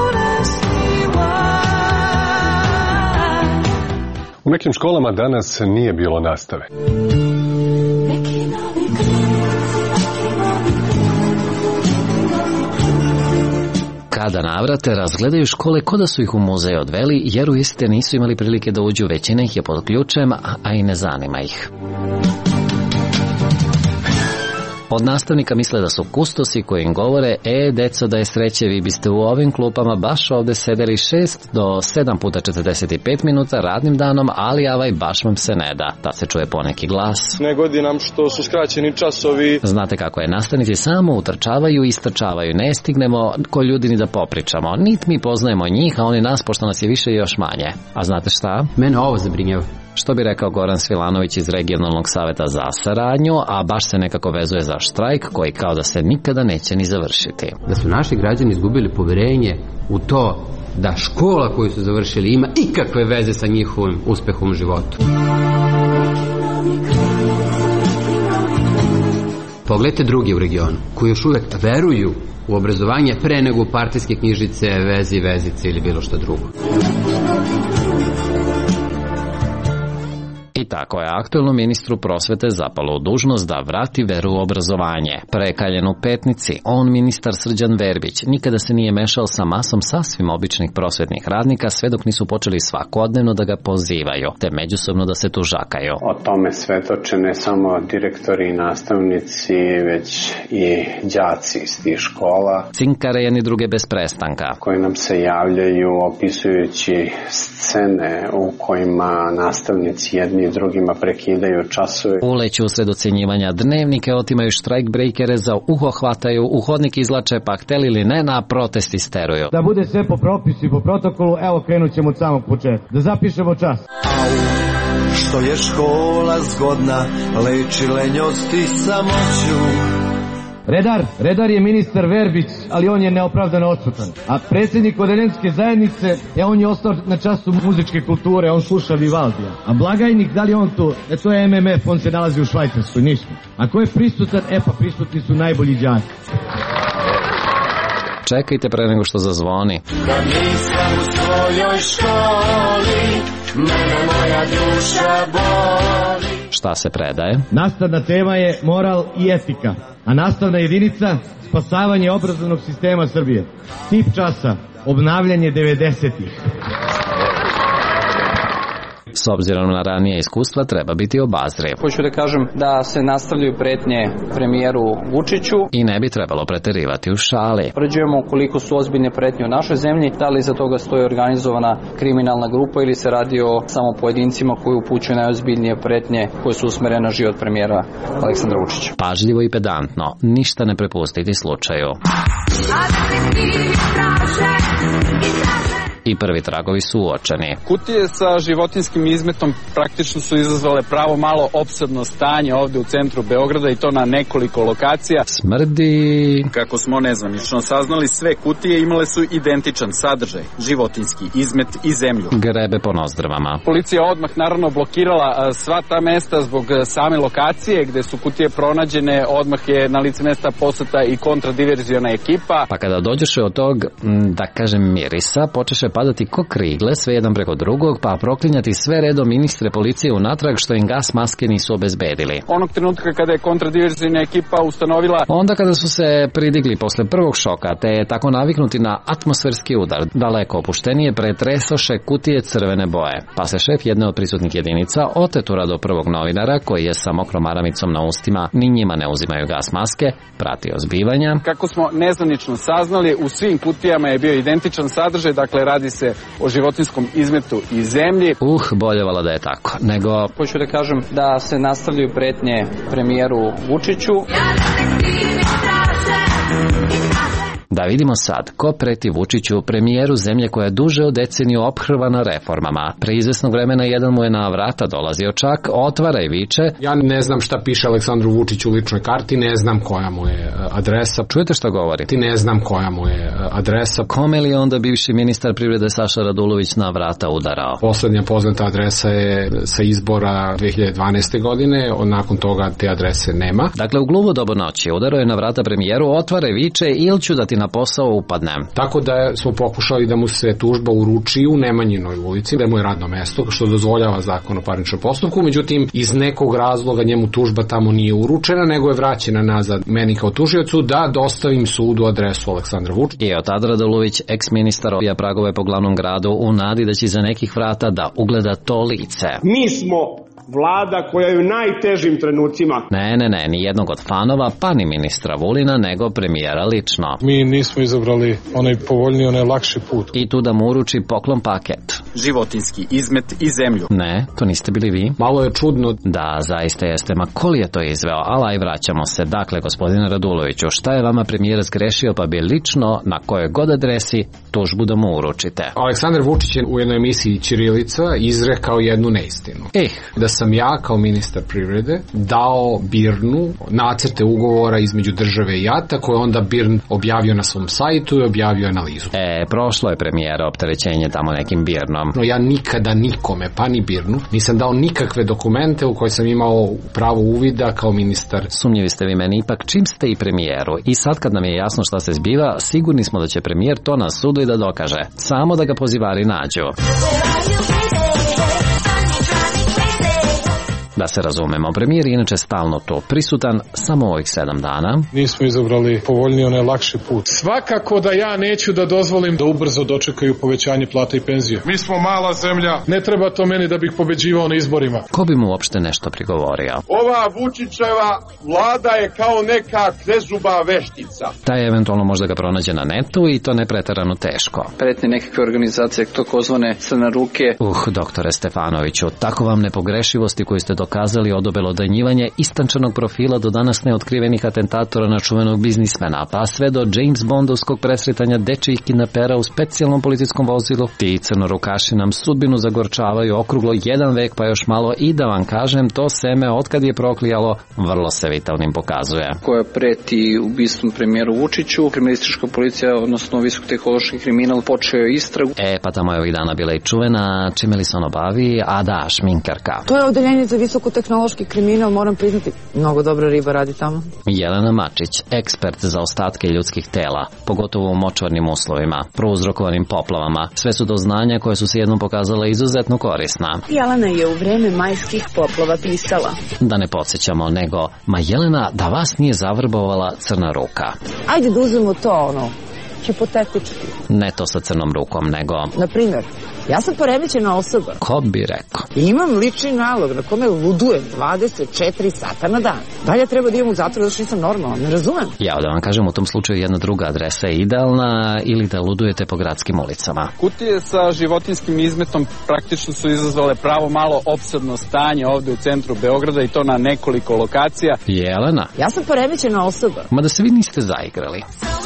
U nekim školama danas nije bilo nastave.
Kada navrate, razgledaju škole ko da su ih u muzej odveli, jer u iste nisu imali prilike da uđu, većina ih je pod ključem, a i ne zanima ih. Od nastavnika misle da su kustosi koji im govore: deco, da je sreće, vi biste u ovim klupama baš ovde sedeli 6 do 7 puta 45 minuta radnim danom, ali baš vam se ne da. Ta se čuje poneki glas.
Ne godi nam što su skraćeni časovi.
Znate kako je, nastavnici samo utrčavaju i istrčavaju. Ne stignemo ko ljudi ni da popričamo. Nit mi poznajemo njih, a oni nas, pošto nas je više i još manje. A znate šta?
Mene ovo zabrinjava.
Što bi rekao Goran Svilanović iz Regionalnog saveta za saradnju, a baš se nekako vezuje za štrajk koji kao da se nikada neće ni završiti.
Da su naši građani izgubili poverenje u to da škola koju su završili ima ikakve veze sa njihovim uspehom u životu. Pogledajte drugi u regionu koji još uvek veruju u obrazovanje pre nego u partijske knjižice, vezice ili bilo što drugo.
I tako je aktuelnom ministru prosvete zapalo u dužnost da vrati veru u obrazovanje. Prekaljen u Petnici, on, ministar Srđan Verbić, nikada se nije mešao sa masom sasvim običnih prosvetnih radnika, sve dok nisu počeli svakodnevno da ga pozivaju, te međusobno da se tužakaju.
O tome svedoče ne samo direktori i nastavnici, već i đaci iz tih škola.
Cinkare jedni druge bez prestanka.
Koji nam se javljaju opisujući scene u kojima nastavnici jedni drugima prekidaju časove.
Uleću usred ocenjivanja dnevnike, otimaju štrajk brejkere, za uho hvataju, u hodnik izlače, pa hteli ili ne, na protest isteruju.
Da bude sve po propisu i po protokolu, evo krenut ćemo od samog početka. Da zapišemo čas.
Što je škola zgodna, leči lenjost i samoću.
Redar je ministar Verbić, ali on je neopravdano odsutan. A predsjednik odeljenske zajednice, on je ostao na času muzičke kulture, on sluša Vivaldija. A blagajnik, da li on tu? To je MMF, on se nalazi u Švajcarskoj, nismo. A ko je prisutan? Pa prisutni su najbolji đaci.
Čekajte pre nego što zazvoni.
Da nisam u svojoj školi, mene moja duša boli.
Šta se predaje?
Nastavna tema je moral i etika, a nastavna jedinica spasavanje obrazovnog sistema Srbije. Tip časa obnavljanje 90-ih.
S obzirom na ranije iskustva treba biti obazriv.
Hoću da kažem da se nastavljaju pretnje premijeru Vučiću
i ne bi trebalo preterivati u šali.
Uređujemo koliko su ozbiljne pretnje u našoj zemlji, da li iza toga stoji organizovana kriminalna grupa ili se radi o samo pojedincima koji upućuju najozbiljnije pretnje koje su usmerene na život premijera Aleksandra Vučića.
Pažljivo i pedantno, ništa ne prepustiti slučaju. I prvi tragovi su uočeni.
Kutije sa životinjskim izmetom praktično su izazvale pravo malo opsadno stanje ovde u centru Beograda i to na nekoliko lokacija.
Smrdi.
Kako smo nezvanično saznali, sve kutije imale su identičan sadržaj, životinjski izmet i zemlju.
Grebe po nozdrvama.
Policija odmah naravno blokirala sva ta mesta zbog same lokacije gde su kutije pronađene, odmah je na lice mesta poslata i kontradiverziona ekipa.
Pa kada dođeše od tog, da kažem, mirisa, počeše padati ko krigle, sve jedan preko drugog, pa proklinjati sve redom ministre policije unatrag što im gas maske nisu obezbedili.
Onog trenutka kada je kontradiverzivna ekipa ustanovila...
Onda kada su se pridigli posle prvog šoka, te tako naviknuti na atmosferski udar, daleko opuštenije pretresoše kutije crvene boje, pa se šef jedne od prisutnih jedinica otetura do prvog novinara, koji je sa mokrom maramicom na ustima, ni njima ne uzimaju gas maske, pratio zbivanja.
Kako smo nezvanično saznali, u svim kutijama je bio identičan sadržaj, dakle radi radi se o životinjskom izmetu i zemlji.
Boljevala da je tako, nego...
Hoću da kažem da se nastavljaju pretnje premijeru Vučiću.
Da vidimo sad, ko preti Vučiću, premijeru zemlje koja je duže od deceniju ophrvana reformama. Pre izvesnog vremena jedan mu je na vrata dolazio čak, otvara i viče.
Ja ne znam šta piše Aleksandru Vučiću u ličnoj karti, ne znam koja mu je adresa.
Čujete što govori?
Ti ne znam koja mu je adresa.
Kome li onda bivši ministar privrede Saša Radulović na vrata udarao?
Poslednja poznata adresa je sa izbora 2012. godine, nakon toga te adrese nema.
Dakle, u gluvu dobu noći udarao je na vrata premijeru, otvara i viče, ili ću da ti na posao upadnem.
Tako da smo pokušali da mu se tužba uruči u Nemanjinoj ulici, da mu je radno mesto, što dozvoljava zakon o parničnom postupku, međutim iz nekog razloga njemu tužba tamo nije uručena, nego je vraćena nazad meni kao tužiocu da dostavim sudu adresu Aleksandra Vučića.
I od tada Radulović, ex-ministar, obija pragove po glavnom gradu u nadi da će iza nekih vrata da ugleda to lice.
Mi smo Vlada koja je u najtežim trenucima.
Ne, ni jednog od fanova, pa ni ministra Vulina, nego premijera lično.
Mi nismo izabrali onaj povoljniji, onaj lakši put.
I tu da mu uruči poklon paket.
Životinski izmet i zemlju.
Ne, to niste bili vi.
Malo je čudno.
Da, zaista jeste, ma ko li je to izveo, ali vraćamo se. Dakle, gospodine Raduloviću, šta je vama premijer zgrešio, pa bi lično, na kojoj god adresi, tužbu da mu uručite?
Aleksandar Vučić je u jednoj emisiji Ćirilica izrekao jednu neistinu. Da sam ja kao ministar privrede dao BIRN-u nacrte ugovora između države i JAT-a koje onda BIRN objavio na svom sajtu i objavio analizu.
Prošlo je premijera opterećenje tamo nekim BIRN-om.
No ja nikada nikome, pa ni BIRN-u, nisam dao nikakve dokumente u koje sam imao pravo uvida kao ministar.
Sumnjivi ste vi meni ipak čim ste i premijeru. I sad kad nam je jasno šta se zbiva, sigurni smo da će premijer to na sudu i da dokaže. Samo da ga pozivari nađu. Da se razumemo, premijer je inače stalno to prisutan, samo ovih 7 dana.
Nismo izabrali povoljniji, onaj lakši put. Svakako da ja neću da dozvolim da ubrzo dočekaju povećanje plata i penzija. Mi smo mala zemlja, ne treba to meni da bih pobeđivao na izborima.
Ko bi mu uopšte nešto prigovorio?
Ova Vučićeva vlada je kao neka krezuba veštica.
Taj eventualno možda ga pronađe na netu i to ne preterano teško.
Pretnje nekakve organizacije, takozvane crne ruke.
Doktore Stefanoviću, tako vam nepogrešivosti koju ste dokazali od obelodanjivanja istančanog profila do danas neotkrivenih atentatora na čuvenog biznismena, pa sve do James Bondovskog presretanja dečijih kidnapera u specijalnom policijskom vozilu. Ti crnorukaši nam sudbinu zagorčavaju okruglo 1 vek pa još malo i da vam kažem, to seme otkad je proklijalo vrlo se vitalnim pokazuje.
Koja preti ubistvom premijeru Vučiću, kriminalistička policija, odnosno visokotehnološki kriminal, počeo je istragu.
Pa tamo je ovih dana bila i čuvena, čime li se ono bavi, a da, šminkerka.
To je odeljenje za visokotehnološki kriminal, moram priznati, mnogo dobra riba radi tamo.
Jelena Mačić, ekspert za ostatke ljudskih tela, pogotovo u močvarnim uslovima, prouzrokovanim poplavama. Sve su doznanja koje su se jednom pokazala izuzetno korisna.
Jelena je u vreme majskih poplava pisala.
Da ne podsjećamo, nego, ma Jelena, da vas nije zavrbovala crna ruka.
Ajde da uzmemo to, hipotetički.
Ne to sa crnom rukom, nego...
Na primjer, ja sam poremećena osoba.
Ko bi rekao?
Imam lični nalog na kome ludujem 24 sata na dan. Dalje treba da idem u zatvor zato što nisam normalna, ne razumem.
Ja da vam kažem, u tom slučaju jedna druga adresa je idealna ili da ludujete po gradskim ulicama.
Kutije sa životinjskim izmetom praktično su izazvale pravo malo opsadno stanje ovde u centru Beograda i to na nekoliko lokacija.
Jelena?
Ja sam poremećena osoba.
Ma da se vi niste zaigrali.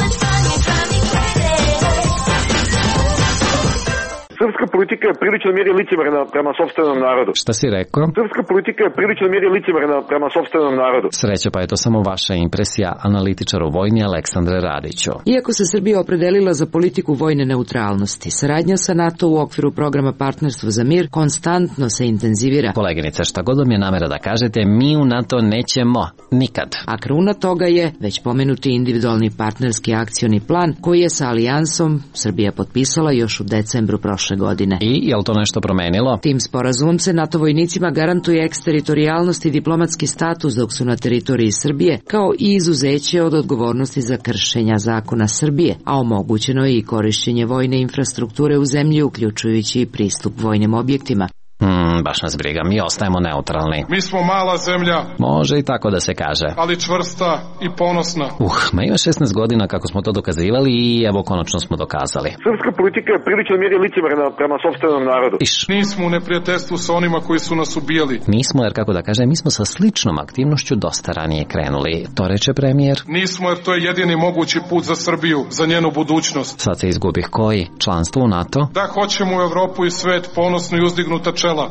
Srpska politika je prilično mjeri licemerna prema sopstvenom narodu.
Šta si rekao?
Srpska politika je prilično mjeri licemerna prema sopstvenom narodu.
Srećo, pa je to samo vaša impresija, analitičaru vojni Aleksandre Radiću.
Iako se Srbija opredelila za politiku vojne neutralnosti, saradnja sa NATO u okviru programa Partnerstvo za mir konstantno se intenzivira.
Koleginice, šta god vam je namera da kažete, mi u NATO nećemo nikad.
A kruna toga je već pomenuti individualni partnerski akcioni plan koji je sa Alijansom Srbija potpisala još u decembru prošle godine.
I je li to nešto promenilo?
Tim sporazumom se NATO vojnicima garantuje eksteritorijalnost i diplomatski status dok su na teritoriji Srbije, kao i izuzeće od odgovornosti za kršenja zakona Srbije, a omogućeno je i korišćenje vojne infrastrukture u zemlji, uključujući i pristup vojnim objektima.
baš nas briga, mi ostajemo neutralni.
Mi smo mala zemlja.
Može i tako da se kaže.
Ali čvrsta i ponosna.
Ma ima 16 godina kako smo to dokazivali i evo konačno smo dokazali.
Srpska politika je prilično mjeri licemerna prema sopstvenom narodu.
Nismo u neprijateljstvu sa onima koji su nas ubijali.
Nismo, jer kako da kažem, mi smo sa sličnom aktivnošću dosta ranije krenuli. To reče premijer.
Nismo, jer to je jedini mogući put za Srbiju, za njenu budućnost.
Sad se izgubih koji? Članstvo u NATO?
Da, hoćemo u Evropu i svet ponosno i uzdignuta čela.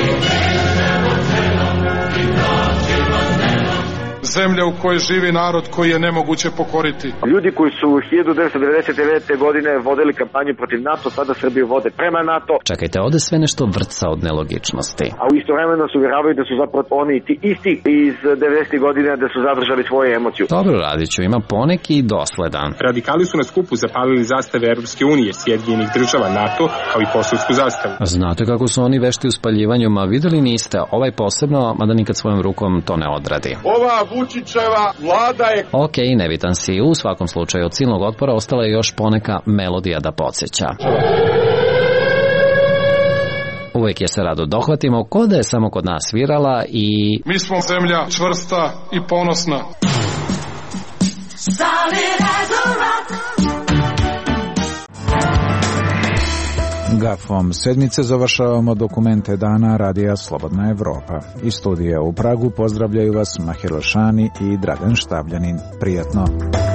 Zemlja u kojoj živi narod koji je nemoguće pokoriti.
Ljudi koji su 1999. godine vodili kampanju protiv NATO, sada Srbiju vode prema NATO.
Čekajte, ovde sve nešto vrca od nelogičnosti.
A u istovremeno se uvjeravaju da su zapravo oni ti isti iz 90. godine da su zadržali svoju emociju.
Dobro, Radiću, ima poneki i dosledan.
Radikali su na skupu zapalili zastave Europske unije, Sjedinjenih država, NATO, kao i kosovsku zastavu.
Znate kako su oni vešti u spaljivanju, ma videli niste, ovaj posebno, mada nikad svojom rukom to ne odradi.
Ova Vučićeva vlada je...
Ok, nebitan si. U svakom slučaju od silnog otpora ostala je još poneka melodija da podsjeća. Uvijek je se rado dohvatimo, ko da je samo kod nas svirala i...
Mi smo zemlja čvrsta i ponosna.
Gafom sedmice završavamo dokumente dana Radija Slobodna Evropa. Iz studija u Pragu pozdravljaju vas Mahir Lašani i Dragan Štabljanin. Prijatno.